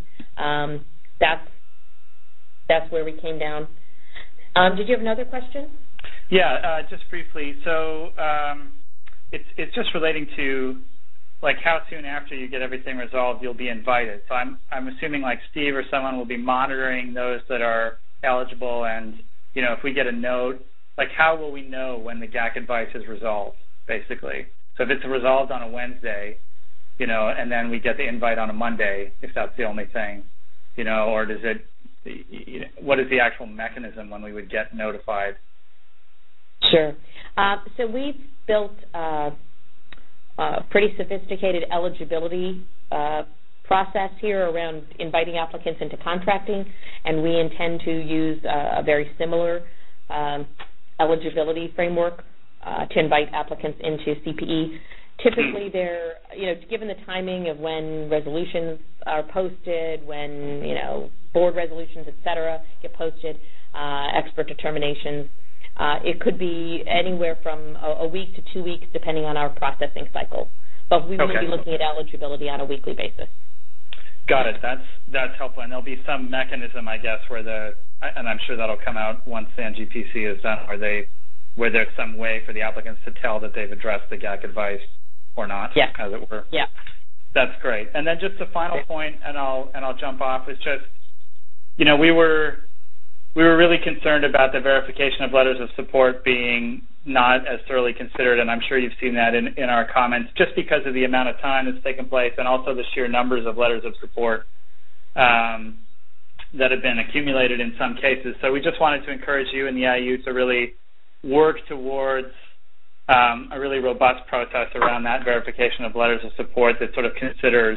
Speaker 2: that's where we came down. Did you have another question?
Speaker 7: Yeah, just briefly. So it's just relating to how soon after you get everything resolved you'll be invited. So I'm assuming Steve or someone will be monitoring those that are eligible, and if we get a note, how will we know when the GAC advice is resolved, basically? So if it's resolved on a Wednesday, and then we get the invite on a Monday, if that's the only thing, or does it? What is the actual mechanism when we would get notified?
Speaker 2: Sure. So we've built a pretty sophisticated eligibility process here around inviting applicants into contracting, and we intend to use a very similar eligibility framework to invite applicants into CPE. Typically, they're, given the timing of when resolutions are posted, when, board resolutions, et cetera, get posted, expert determinations, it could be anywhere from a week to 2 weeks, depending on our processing cycle. But we will be looking at eligibility on a weekly basis.
Speaker 7: Got it. That's helpful. And there'll be some mechanism, I guess, and I'm sure that'll come out once the NGPC is done, where there's some way for the applicants to tell that they've addressed the GAC advice or not, as it were.
Speaker 2: Yeah.
Speaker 7: That's great. And then just the final point, and I'll jump off, is just, we were really concerned about the verification of letters of support being not as thoroughly considered, and I'm sure you've seen that in our comments, just because of the amount of time that's taken place and also the sheer numbers of letters of support that have been accumulated in some cases. So we just wanted to encourage you and the IU to really work towards a really robust process around that verification of letters of support that sort of considers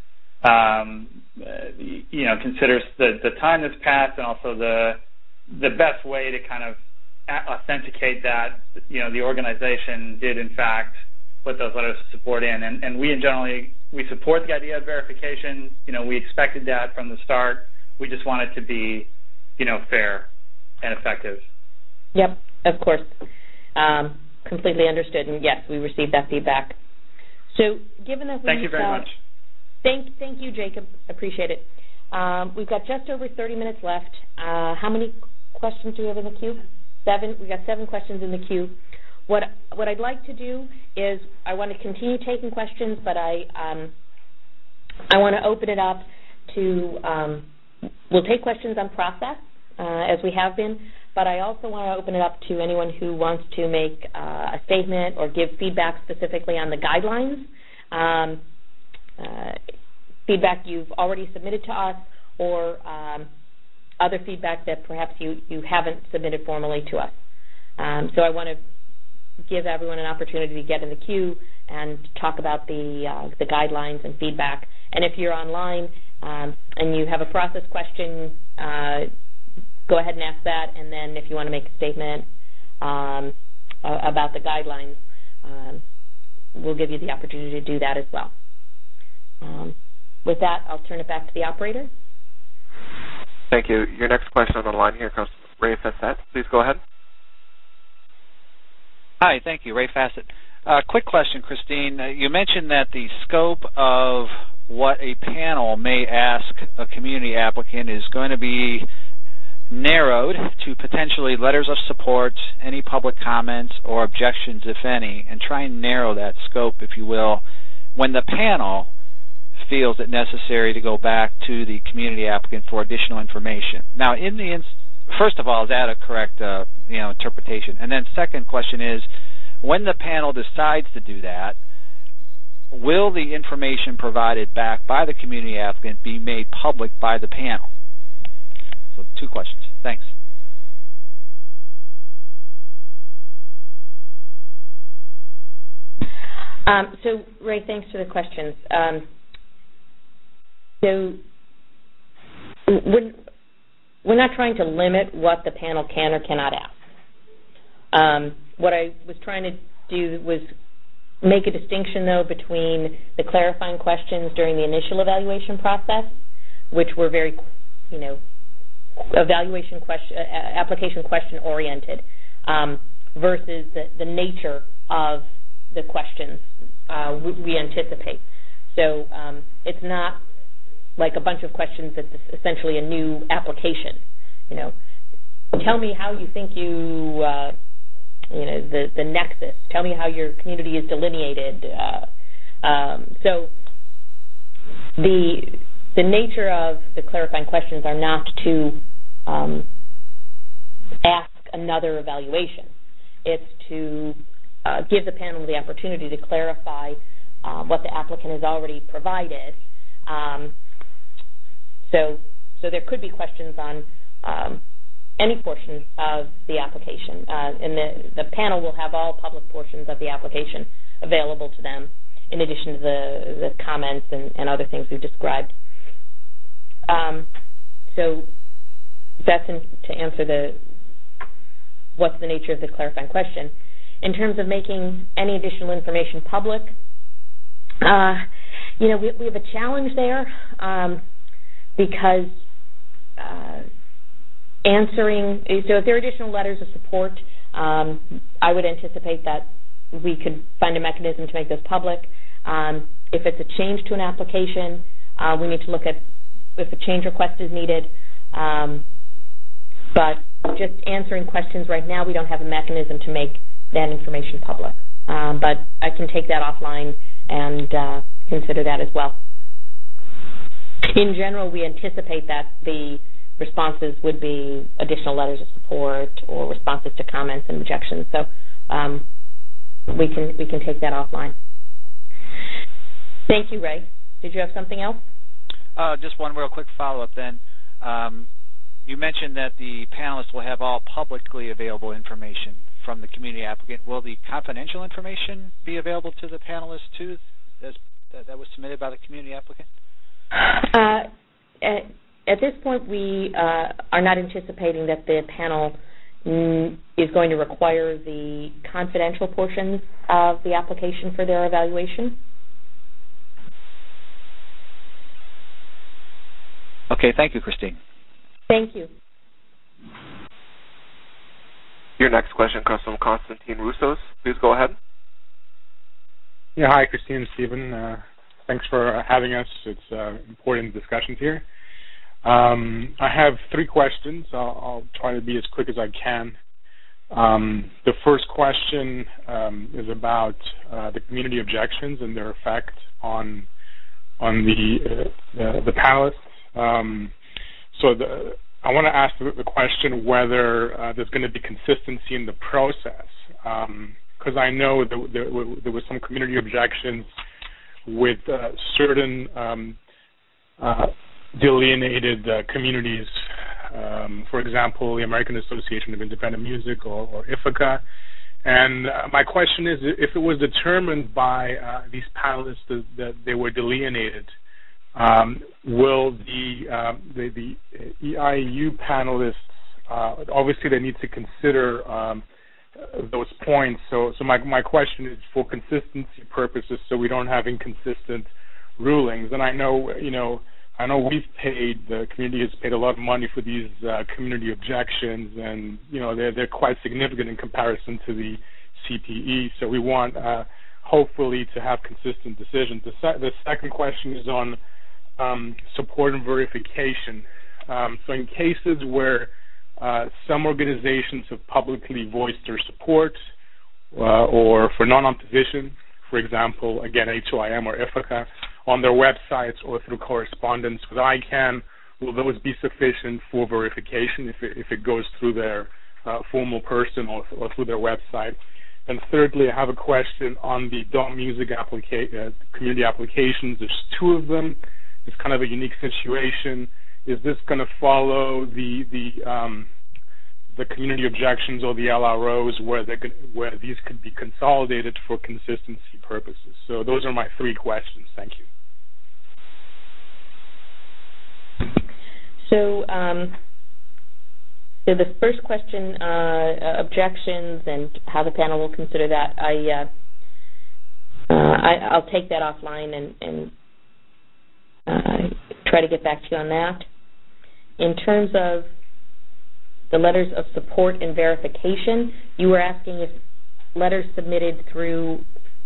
Speaker 7: considers the time that's passed and also the best way to kind of authenticate that, the organization did in fact put those letters of support in. And we we support the idea of verification. We expected that from the start. We just want it to be, fair and effective.
Speaker 2: Yep, of course. Completely understood. And yes, we received that feedback. So given that
Speaker 7: Thank you very much.
Speaker 2: Thank you, Jacob. Appreciate it. We've got just over 30 minutes left. How many questions do we have in the queue? 7. We've got 7 questions in the queue. What I'd like to do is I want to continue taking questions, but I want to open it up to we'll take questions on process as we have been, but I also want to open it up to anyone who wants to make a statement or give feedback specifically on the guidelines. Feedback you've already submitted to us, or other feedback that perhaps you haven't submitted formally to us. So I want to give everyone an opportunity to get in the queue and talk about the guidelines and feedback. And if you're online and you have a process question, go ahead and ask that. And then if you want to make a statement about the guidelines, we'll give you the opportunity to do that as well. With that, I'll turn it back to the operator.
Speaker 1: Thank you. Your next question on the line here comes from Ray Fassett. Please go ahead.
Speaker 8: Hi, thank you. Ray Fassett. Quick question, Christine. You mentioned that the scope of what a panel may ask a community applicant is going to be narrowed to potentially letters of support, any public comments or objections, if any, and try and narrow that scope, if you will, when the panel feels it necessary to go back to the community applicant for additional information. Now, first of all, is that a correct interpretation? And then second question is, when the panel decides to do that, will the information provided back by the community applicant be made public by the panel? So 2 questions. Thanks.
Speaker 2: So, Ray, thanks for the questions. So we're not trying to limit what the panel can or cannot ask. What I was trying to do was make a distinction, though, between the clarifying questions during the initial evaluation process, which were very, application question oriented, versus the nature of the questions we anticipate. So it's not like a bunch of questions that's essentially a new application. Tell me how you think the nexus. Tell me how your community is delineated. So the nature of the clarifying questions are not to ask another evaluation. It's to give the panel the opportunity to clarify what the applicant has already provided. So there could be questions on any portion of the application, and the panel will have all public portions of the application available to them, in addition to the comments and other things we've described. So that's to answer what's the nature of the clarifying question. In terms of making any additional information public, we have a challenge there because if there are additional letters of support, I would anticipate that we could find a mechanism to make those public. If it's a change to an application, we need to look at if a change request is needed. But just answering questions right now, we don't have a mechanism to make that information public. But I can take that offline and consider that as well. In general, we anticipate that the responses would be additional letters of support or responses to comments and objections. So we can take that offline. Thank you, Ray. Did you have something else?
Speaker 8: Just one real quick follow-up then. You mentioned that the panelists will have all publicly available information from the community applicant. Will the confidential information be available to the panelists too, that was submitted by the community applicant?
Speaker 2: At this point, we are not anticipating that the panel is going to require the confidential portions of the application for their evaluation.
Speaker 8: Okay, thank you, Christine.
Speaker 2: Thank you.
Speaker 1: Your next question comes from Constantine Roussos. Please go ahead.
Speaker 9: Yeah, hi, Christine and Stephen. Thanks for having us. It's important discussions here. I have 3 questions. I'll try to be as quick as I can. The first question is about the community objections and their effect on the panelists. I want to ask the question whether there's going to be consistency in the process, because I know there were some community objections with certain delineated communities, for example, the American Association of Independent Music or IFACA. And my question is, if it was determined by these panelists that they were delineated, will the EIU panelists, obviously they need to consider those points. So my question is for consistency purposes, so we don't have inconsistent rulings. And I know the community has paid a lot of money for these community objections, and they're quite significant in comparison to the CPE. So we want hopefully to have consistent decisions. The second question is on support and verification. So in cases where some organizations have publicly voiced their support or for non-opposition, for example, again, HOIM or Ithaca, on their websites or through correspondence with ICANN. Will those be sufficient for verification if it goes through their formal person or through their website? And thirdly, I have a question on the DOM Music community applications. There's two of them. It's kind of a unique situation. Is this going to follow the community objections or the LROs where these could be consolidated for consistency purposes? So those are my three questions. Thank you.
Speaker 2: So the first question, objections and how the panel will consider that, I'll take that offline and try to get back to you on that. In terms of the letters of support and verification, you were asking if letters submitted through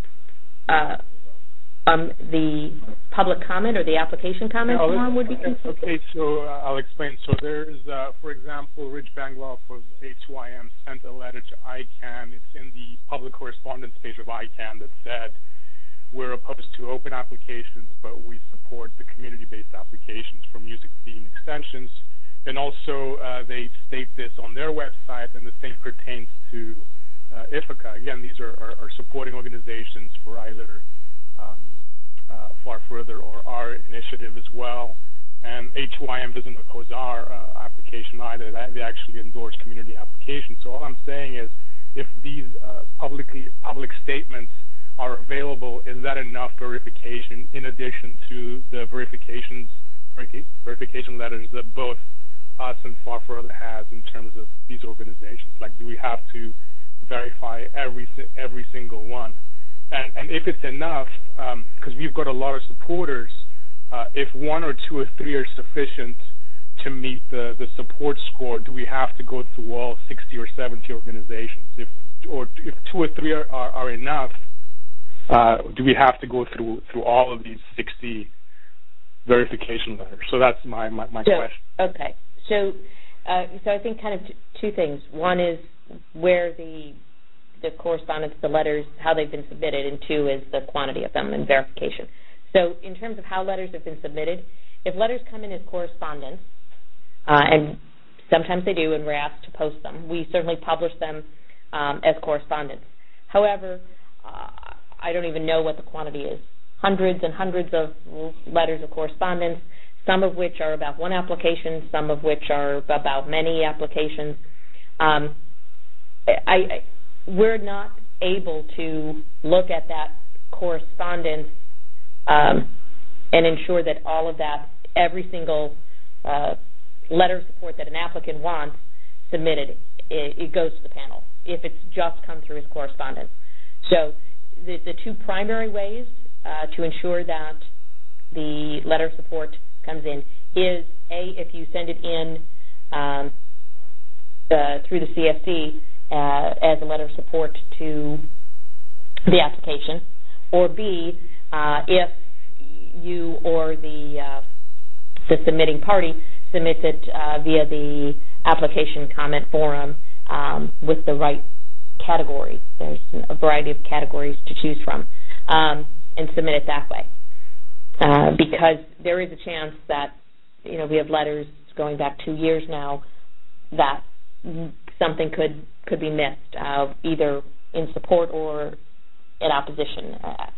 Speaker 2: the public comment or the application comment form would be considered?
Speaker 9: Okay, so I'll explain. So there's, for example, Rich Bangloff of HOIM sent a letter to ICANN. It's in the public correspondence page of ICANN that said, we're opposed to open applications, but we support the community-based applications for music theme extensions. And also, they state this on their website, and the same pertains to Ithaca. Again, these are supporting organizations for either Far Further or our initiative as well. And HOIM doesn't oppose our application either. They actually endorse community applications. So all I'm saying is, if these public statements are available, is that enough verification in addition to the verification letters that both us and Far Further has in terms of these organizations? Like, do we have to verify every single one? And if it's enough, because we've got a lot of supporters, if one or two or three are sufficient to meet the support score, do we have to go through all 60 or 70 organizations? If two or three are enough, do we have to go through all of these 60 verification letters? So that's my question.
Speaker 2: Okay. So I think kind of two things. One is where the correspondence, the letters, how they've been submitted, and two is the quantity of them and verification. So in terms of how letters have been submitted, if letters come in as correspondence, and sometimes they do, and we're asked to post them, we certainly publish them as correspondence. However, I don't even know what the quantity is. Hundreds and hundreds of letters of correspondence, some of which are about one application, some of which are about many applications. We're not able to look at that correspondence and ensure that all of that, every single letter of support that an applicant wants submitted, it goes to the panel if it's just come through as correspondence. So the two primary ways to ensure that the letter of support comes in is, A, if you send it in through the CFC as a letter of support to the application, or B, if you or the submitting party submits it via the application comment forum with the right category. There's a variety of categories to choose from, and submit it that way. Because there is a chance that, we have letters going back 2 years now that something could be missed, either in support or in opposition.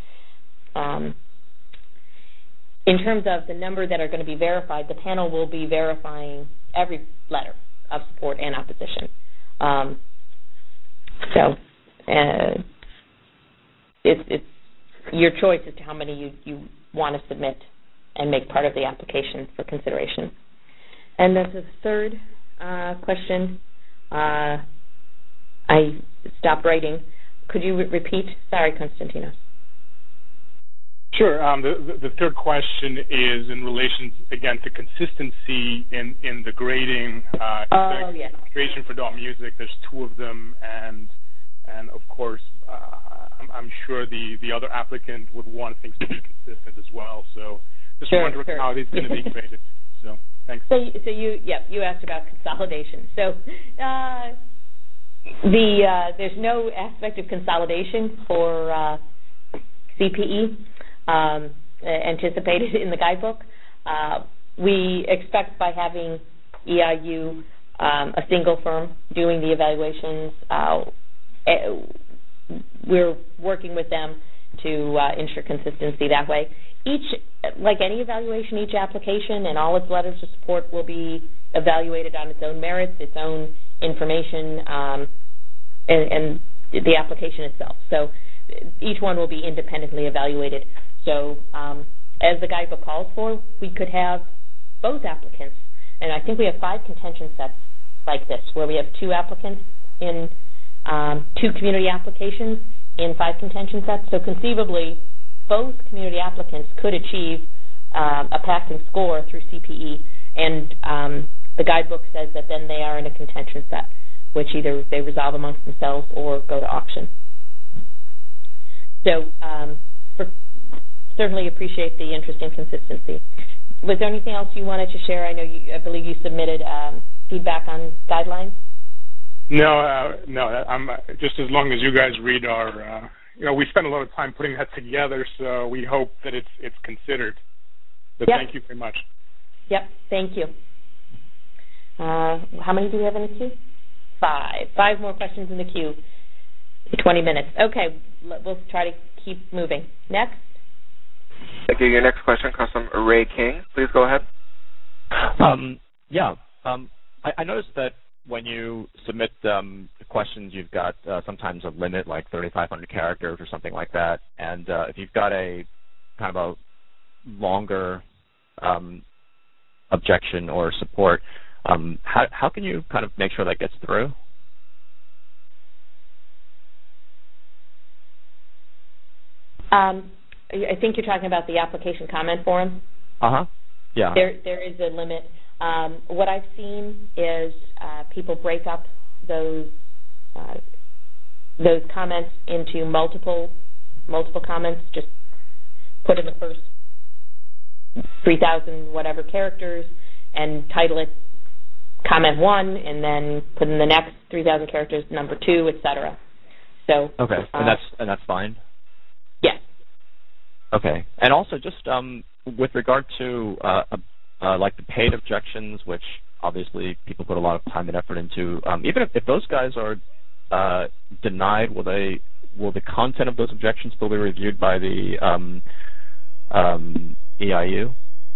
Speaker 2: In terms of the number that are going to be verified, the panel will be verifying every letter of support and opposition. It's your choice as to how many you want to submit and make part of the application for consideration. And then the third question, I stopped writing. Could you repeat? Sorry, Konstantinos.
Speaker 9: Sure. The third question is in relation, again, to consistency in the grading.
Speaker 2: Yes.
Speaker 9: Gradation for DOM Music, there's two of them, and of course, I'm sure the other applicant would want things to be consistent as well. So just wondering how these are going to be graded. So thanks.
Speaker 2: So you asked about consolidation. So there's no aspect of consolidation for CPE anticipated in the guidebook. We expect by having EIU a single firm doing the evaluations, we're working with them to ensure consistency that way. Like any evaluation, each application and all its letters of support will be evaluated on its own merits, its own information, and the application itself. So each one will be independently evaluated. So as the guidebook calls for, we could have both applicants. And I think we have 5 contention sets like this, where we have 2 applicants in 2 community applications in 5 contention sets. So conceivably, both community applicants could achieve a passing score through CPE, and the guidebook says that then they are in a contention set, which either they resolve amongst themselves or go to auction. So certainly appreciate the interest and consistency. Was there anything else you wanted to share? I believe you submitted feedback on guidelines.
Speaker 9: No. I'm just as long as you guys read our. We spent a lot of time putting that together, so we hope that it's considered. But
Speaker 2: yep.
Speaker 9: Thank you very much.
Speaker 2: Yep, thank you. How many do we have in the queue? 5. 5 more questions in the queue. 20 minutes. Okay, we'll try to keep moving. Next.
Speaker 1: Thank you. Your next question comes from Ray King. Please go ahead.
Speaker 10: I noticed that when you submit questions, you've got sometimes a limit, like 3,500 characters or something like that. And if you've got a kind of a longer objection or support, how can you kind of make sure that gets through?
Speaker 2: I think you're talking about the application comment form.
Speaker 10: Yeah.
Speaker 2: There is a limit. What I've seen is people break up those comments into multiple comments. Just put in the first 3,000 whatever characters and title it comment 1, and then put in the next 3,000 characters number 2, etc. So
Speaker 10: okay, and that's fine.
Speaker 2: Yes.
Speaker 10: Okay, and also just with regard to like the paid objections, which obviously people put a lot of time and effort into, even if those guys are denied, will the content of those objections still be reviewed by the EIU?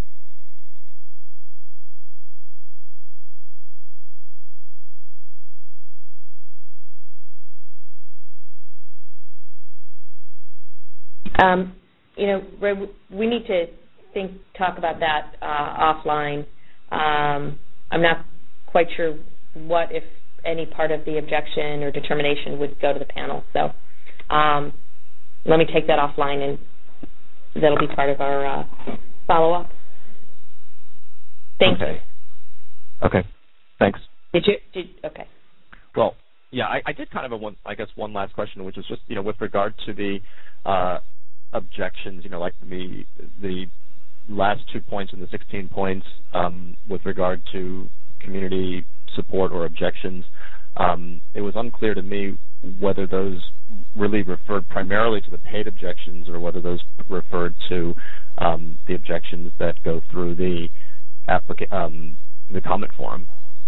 Speaker 2: Ray, we need to talk about that offline. I'm not quite sure what, if any, part of the objection or determination would go to the panel. So let me take that offline, and that'll be part of our follow-up. Thank you.
Speaker 10: Okay. Thanks.
Speaker 2: Okay.
Speaker 10: Well, yeah, I did kind of one last question, which is just, with regard to the objections, like the last 2 points in the 16 points with regard to community support or objections. It was unclear to me whether those really referred primarily to the paid objections or whether those referred to the objections that go through the comment form.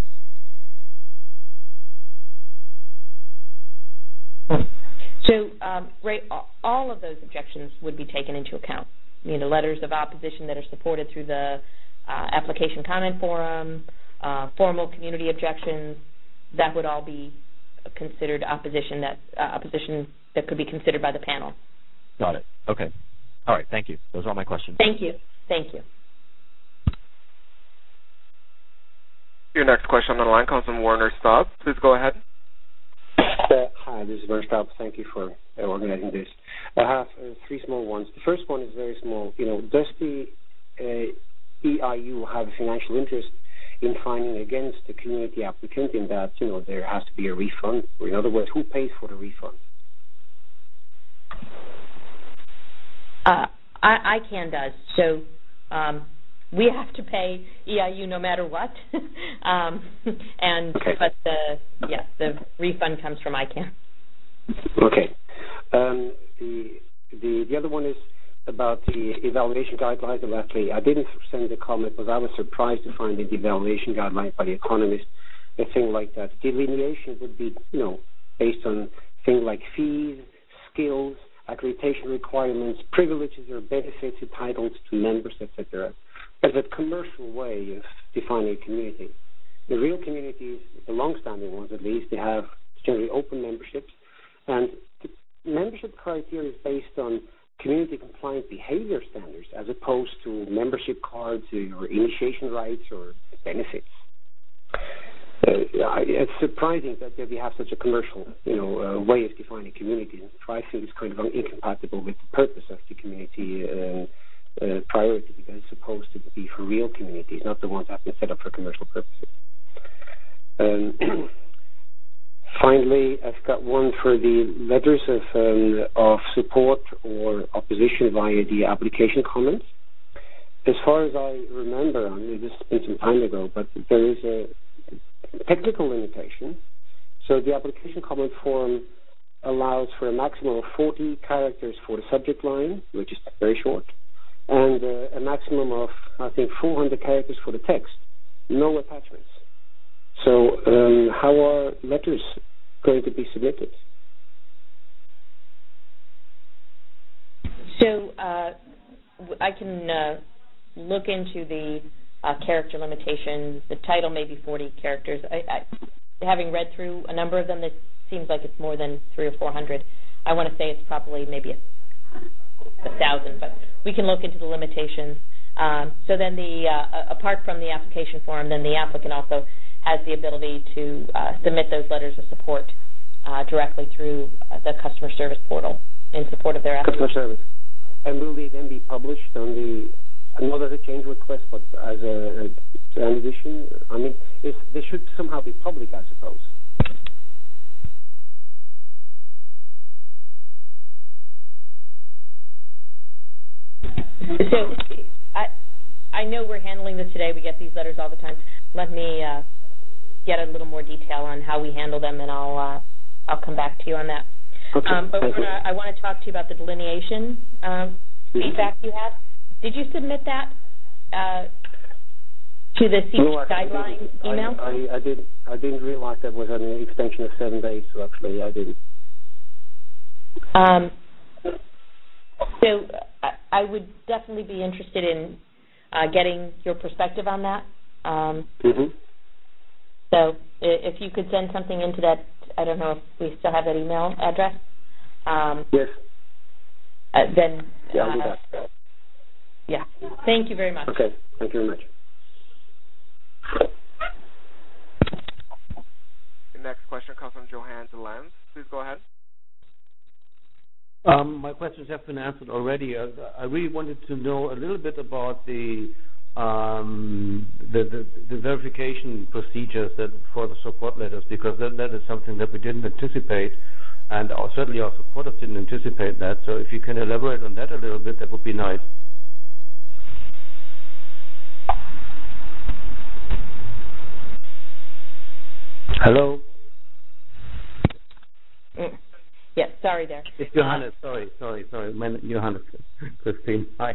Speaker 2: So, Ray, all of those objections would be taken into account. Letters of opposition that are supported through the application comment forum, formal community objections, that would all be considered opposition that could be considered by the panel.
Speaker 10: Got it. Okay. All right. Thank you. Those are all my questions.
Speaker 2: Thank you.
Speaker 1: Your next question on the line comes from Werner Staub. Please go ahead.
Speaker 11: Hi, this is Werner Staub. Thank you for organizing this. I have 3 small ones. The first one is very small. Does the EIU have a financial interest in finding against the community applicant in that, there has to be a refund? Or in other words, who pays for the refund?
Speaker 2: ICANN does. So we have to pay EIU no matter what, but the refund comes from ICANN.
Speaker 11: Okay. The other one is about the evaluation guidelines. Actually, I didn't send the comment, but I was surprised to find in the evaluation guidelines by The Economist a thing like that. Delineation would be, based on things like fees, skills, accreditation requirements, privileges or benefits entitled to members, etc. As a commercial way of defining a community. The real communities, the long-standing ones at least, they have generally open memberships, and the membership criteria is based on community-compliant behavior standards as opposed to membership cards or initiation rights or benefits. It's surprising that we have such a commercial, way of defining community. I think it's kind of incompatible with the purpose of the community priority, because it's supposed to be for real communities, not the ones that have been set up for commercial purposes. Finally, I've got one for the letters of support or opposition via the application comments. As far as I remember, this has been some time ago, but there is a technical limitation. So the application comment form allows for a maximum of 40 characters for the subject line, which is very short, and a maximum of, 400 characters for the text. No attachments. So how are letters going to be submitted?
Speaker 2: So I can look into the character limitations. The title may be 40 characters. Having read through a number of them, it seems like it's more than 300 or 400. I want to say it's probably maybe 1,000, but we can look into the limitations. So then apart from the application form, then the applicant also has the ability to submit those letters of support directly through the customer service portal in support of their application.
Speaker 11: Customer service. And will they then be published on not as a change request, but as an addition? They should somehow be public, I suppose.
Speaker 2: So I know we're handling this today. We get these letters all the time. Let me get a little more detail on how we handle them, and I'll come back to you on that.
Speaker 11: Okay.
Speaker 2: But I want to talk to you about the delineation feedback you had. Did you submit that to the CP guidelines email?
Speaker 11: I didn't realize that was an extension of 7 days, so actually I didn't.
Speaker 2: So I would definitely be interested in getting your perspective on that. So if you could send something into that, I don't know if we still have that email address.
Speaker 11: Yes.
Speaker 2: Then.
Speaker 11: Yeah, I'll do that.
Speaker 2: Yeah. Thank you very much.
Speaker 11: Okay. Thank you very much.
Speaker 1: The next question comes from Johannes Lenz. Please go ahead.
Speaker 12: My questions have been answered already. I really wanted to know a little bit about the verification procedures for the support letters, because that is something that we didn't anticipate, and certainly our supporters didn't anticipate that. So if you can elaborate on that a little bit, that would be nice. Hello?
Speaker 2: Yes, sorry there.
Speaker 12: It's Johannes. Sorry. Johannes, Christine. Hi.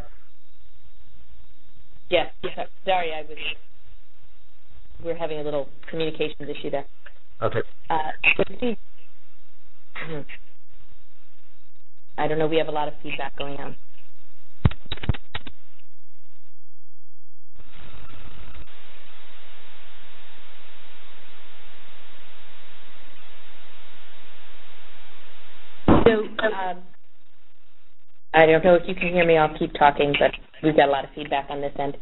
Speaker 2: Yes, sorry, we're having a little communications issue there.
Speaker 12: Okay.
Speaker 2: Steve, I don't know, we have a lot of feedback going on. So, I don't know if you can hear me. I'll keep talking, but we've got a lot of feedback on this end.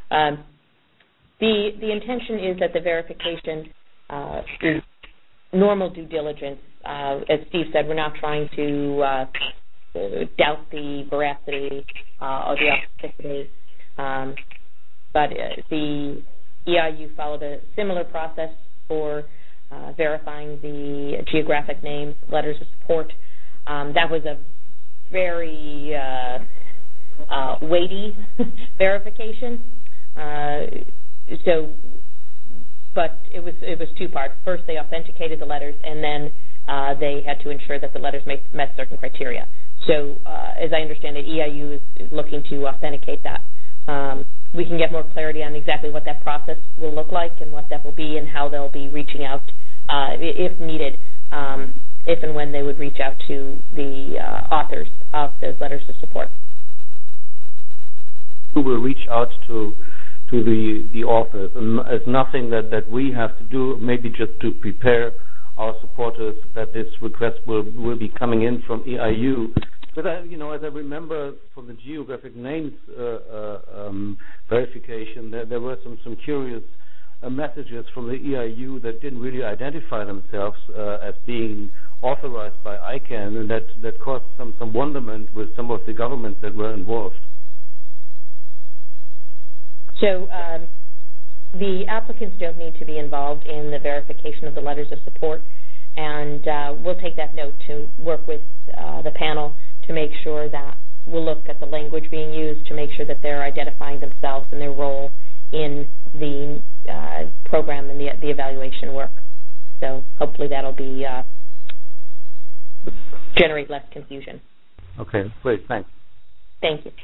Speaker 2: The intention is that the verification is normal due diligence. As Steve said, we're not trying to doubt the veracity or the authenticity, but the EIU followed a similar process for verifying the geographic names, letters of support. That was a very weighty verification, But it was two parts. First, they authenticated the letters, and then they had to ensure that the letters met certain criteria. So, as I understand it, EIU is looking to authenticate that. We can get more clarity on exactly what that process will look like and what that will be and how they'll be reaching out, if needed, if and when they would reach out to the authors of those letters of support.
Speaker 12: Who will reach out to the authors, and it's nothing that we have to do, maybe just to prepare our supporters that this request will be coming in from EIU. But as I remember from the geographic names verification, there were some curious messages from the EIU that didn't really identify themselves as being authorized by ICANN, and that caused some wonderment with some of the governments that were involved.
Speaker 2: So the applicants don't need to be involved in the verification of the letters of support, and we'll take that note to work with the panel to make sure that we'll look at the language being used to make sure that they're identifying themselves and their role in the program and the evaluation work. So hopefully that'll be generate less confusion.
Speaker 12: Okay, great, thanks.
Speaker 2: Thank you.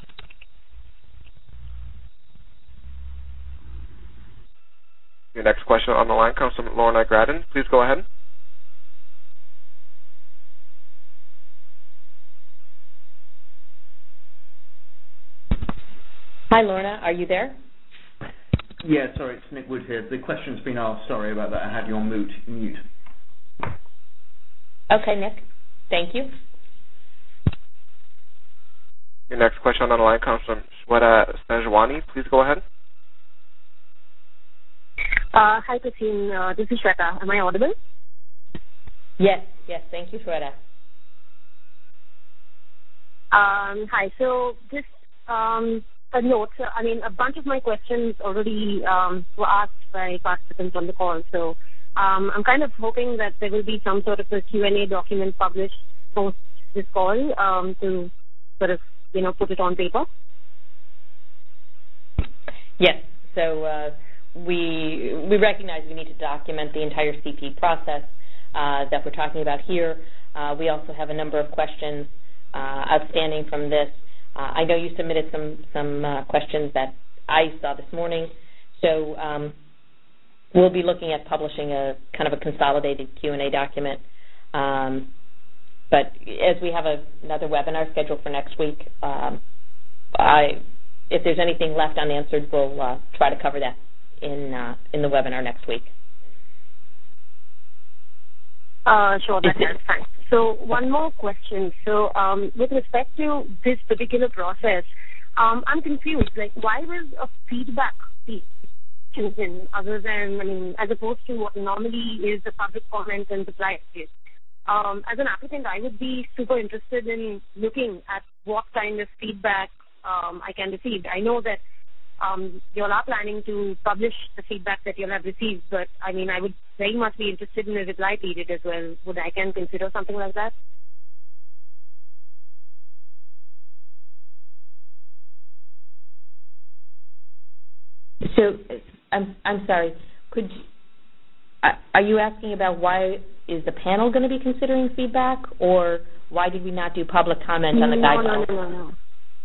Speaker 1: Your next question on the line comes from Lorna Gradden. Please go ahead.
Speaker 2: Hi, Lorna. Are you there?
Speaker 13: Yeah, sorry, it's Nick Wood here. The question's been asked. Sorry about that. I had you on mute.
Speaker 2: Okay, Nick. Thank you.
Speaker 1: Your next question on the line comes from Shweta Sejwani. Please go ahead.
Speaker 14: Hi, Christine. This is Shweta. Am I audible?
Speaker 2: Yes. Thank you, Shweta.
Speaker 14: Hi. So just a note. A bunch of my questions already were asked by participants on the call. So I'm kind of hoping that there will be some sort of a Q&A document published post this call to sort of, put it on paper.
Speaker 2: Yes. So we recognize we need to document the entire CP process that we're talking about here. We also have a number of questions outstanding from this. I know you submitted some questions that I saw this morning, so we'll be looking at publishing a kind of a consolidated Q&A document. But as we have another webinar scheduled for next week, if there's anything left unanswered, we'll try to cover that in the webinar next week.
Speaker 14: Sure, that helps. Thanks. So one more question. So with respect to this particular process, I'm confused. Like, why was a feedback chosen other than, as opposed to what normally is the public comment and reply phase? As an applicant, I would be super interested in looking at what kind of feedback I can receive. I know that you all are planning to publish the feedback that you all have received, but I would very much be interested in a reply period as well. Would ICANN consider something like that?
Speaker 2: So I'm sorry. Are you asking about why is the panel going to be considering feedback, or why did we not do public comment on the guidelines?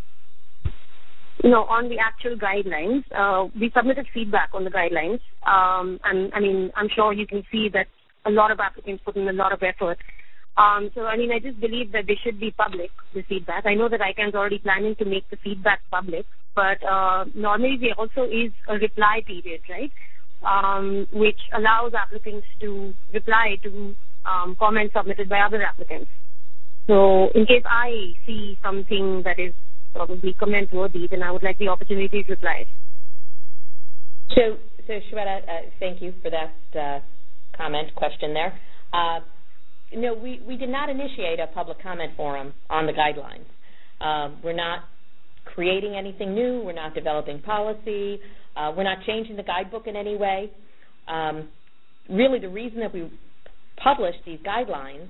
Speaker 14: No, on the actual guidelines, we submitted feedback on the guidelines, and I'm sure you can see that a lot of applicants put in a lot of effort. So I just believe that they should be public, the feedback. I know that ICANN is already planning to make the feedback public, but normally there also is a reply period, right, which allows applicants to reply to comments submitted by other applicants. So in case I see something that is probably comment-worthy, then I would like the opportunity to reply.
Speaker 2: So Shweta, thank you for that question there. No, we did not initiate a public comment forum on the guidelines. We're not creating anything new. We're not developing policy. We're not changing the guidebook in any way. Really, the reason that we published these guidelines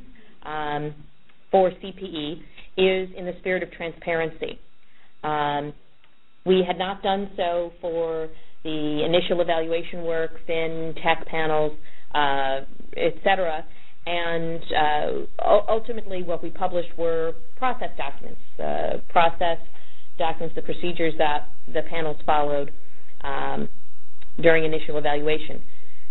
Speaker 2: for CPE is in the spirit of transparency. We had not done so for the initial evaluation work, fin, tech panels, et cetera. And ultimately what we published were process documents, the procedures that the panels followed during initial evaluation.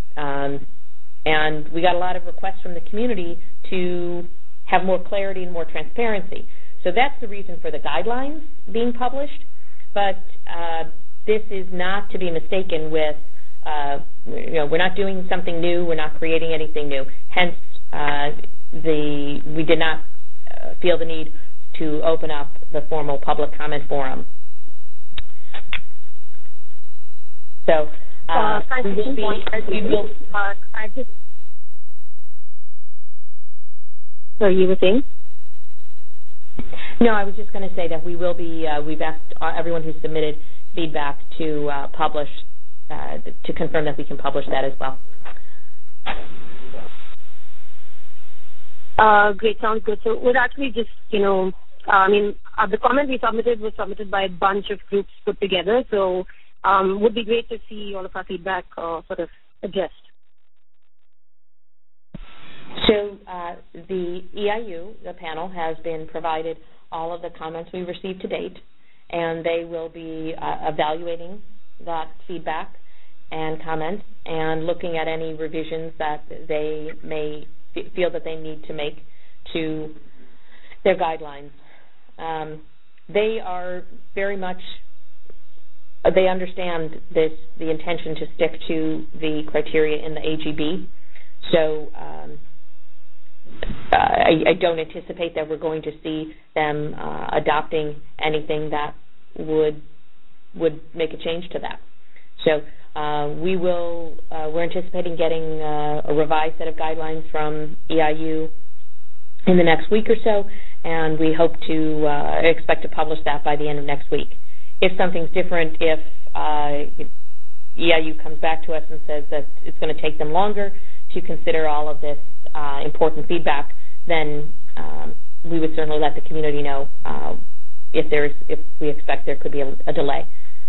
Speaker 2: And we got a lot of requests from the community to have more clarity and more transparency. So that's the reason for the guidelines being published. But this is not to be mistaken with, we're not doing something new. We're not creating anything new. Hence, we did not feel the need to open up the formal public comment forum. So,
Speaker 14: So you were saying?
Speaker 2: No, I was just going to say that we will be. We've asked everyone who submitted feedback to publish, to confirm that we can publish that as well.
Speaker 14: Great, sounds good. So we're actually just, the comment we submitted was submitted by a bunch of groups put together. So would be great to see all of our feedback sort of addressed.
Speaker 2: So the EIU, the panel, has been provided all of the comments we received to date, and they will be evaluating that feedback and comments and looking at any revisions that they may feel that they need to make to their guidelines. They are very much, they understand the intention to stick to the criteria in the AGB. So I don't anticipate that we're going to see them adopting anything that would make a change to that. So we're anticipating getting a revised set of guidelines from EIU in the next week or so, and we hope to expect to publish that by the end of next week. If something's different, if EIU comes back to us and says that it's going to take them longer to consider all of this important feedback, then we would certainly let the community know if we expect there could be a delay.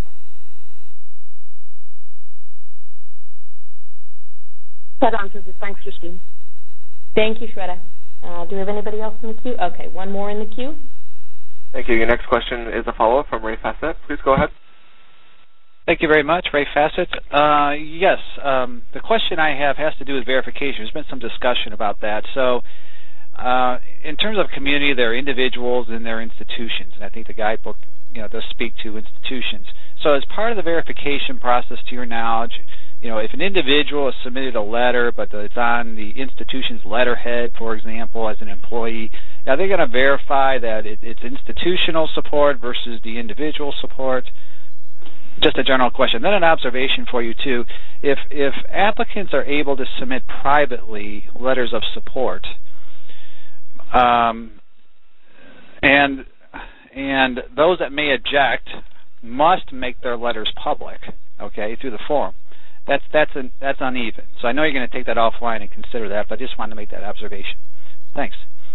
Speaker 14: That answers it. Thanks, Christine.
Speaker 2: Thank you, Shweta. Do we have anybody else in the queue? Okay, one more in the queue.
Speaker 1: Thank you. Your next question is a follow-up from Ray Fassett. Please go ahead.
Speaker 8: Thank you very much, Ray Fassett. Yes, the question I have has to do with verification. There's been some discussion about that. So in terms of community, there are individuals and there are institutions, and I think the guidebook does speak to institutions. So as part of the verification process, to your knowledge, if an individual has submitted a letter, but it's on the institution's letterhead, for example, as an employee, are they going to verify that it's institutional support versus the individual support? Just a general question. Then an observation for you, too. If applicants are able to submit privately letters of support, and those that may object must make their letters public, okay, through the forum. That's uneven. So I know you're going to take that offline and consider that, but I just wanted to make that observation. Thanks.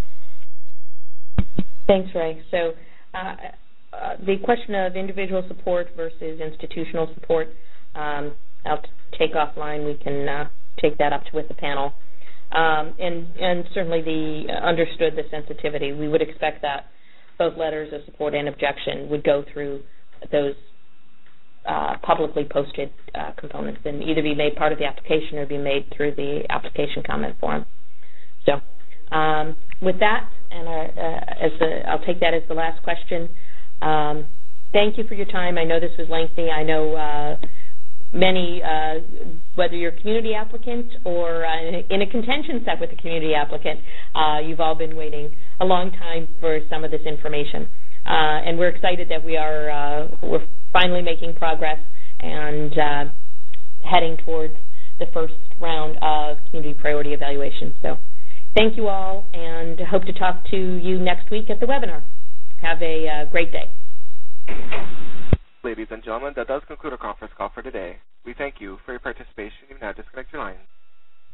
Speaker 2: Thanks, Ray. So the question of individual support versus institutional support, I'll take offline. We can take that up with the panel. And certainly understood the sensitivity. We would expect that both letters of support and objection would go through those publicly posted components and either be made part of the application or be made through the application comment form. So with that, and I'll take that as the last question. Thank you for your time. I know this was lengthy. I know many, whether you're a community applicant or in a contention set with a community applicant, you've all been waiting a long time for some of this information. And we're excited that we're finally making progress and heading towards the first round of community priority evaluation. So thank you all, and hope to talk to you next week at the webinar. Have a great day.
Speaker 1: Ladies and gentlemen, that does conclude our conference call for today. We thank you for your participation. You may now disconnect your lines.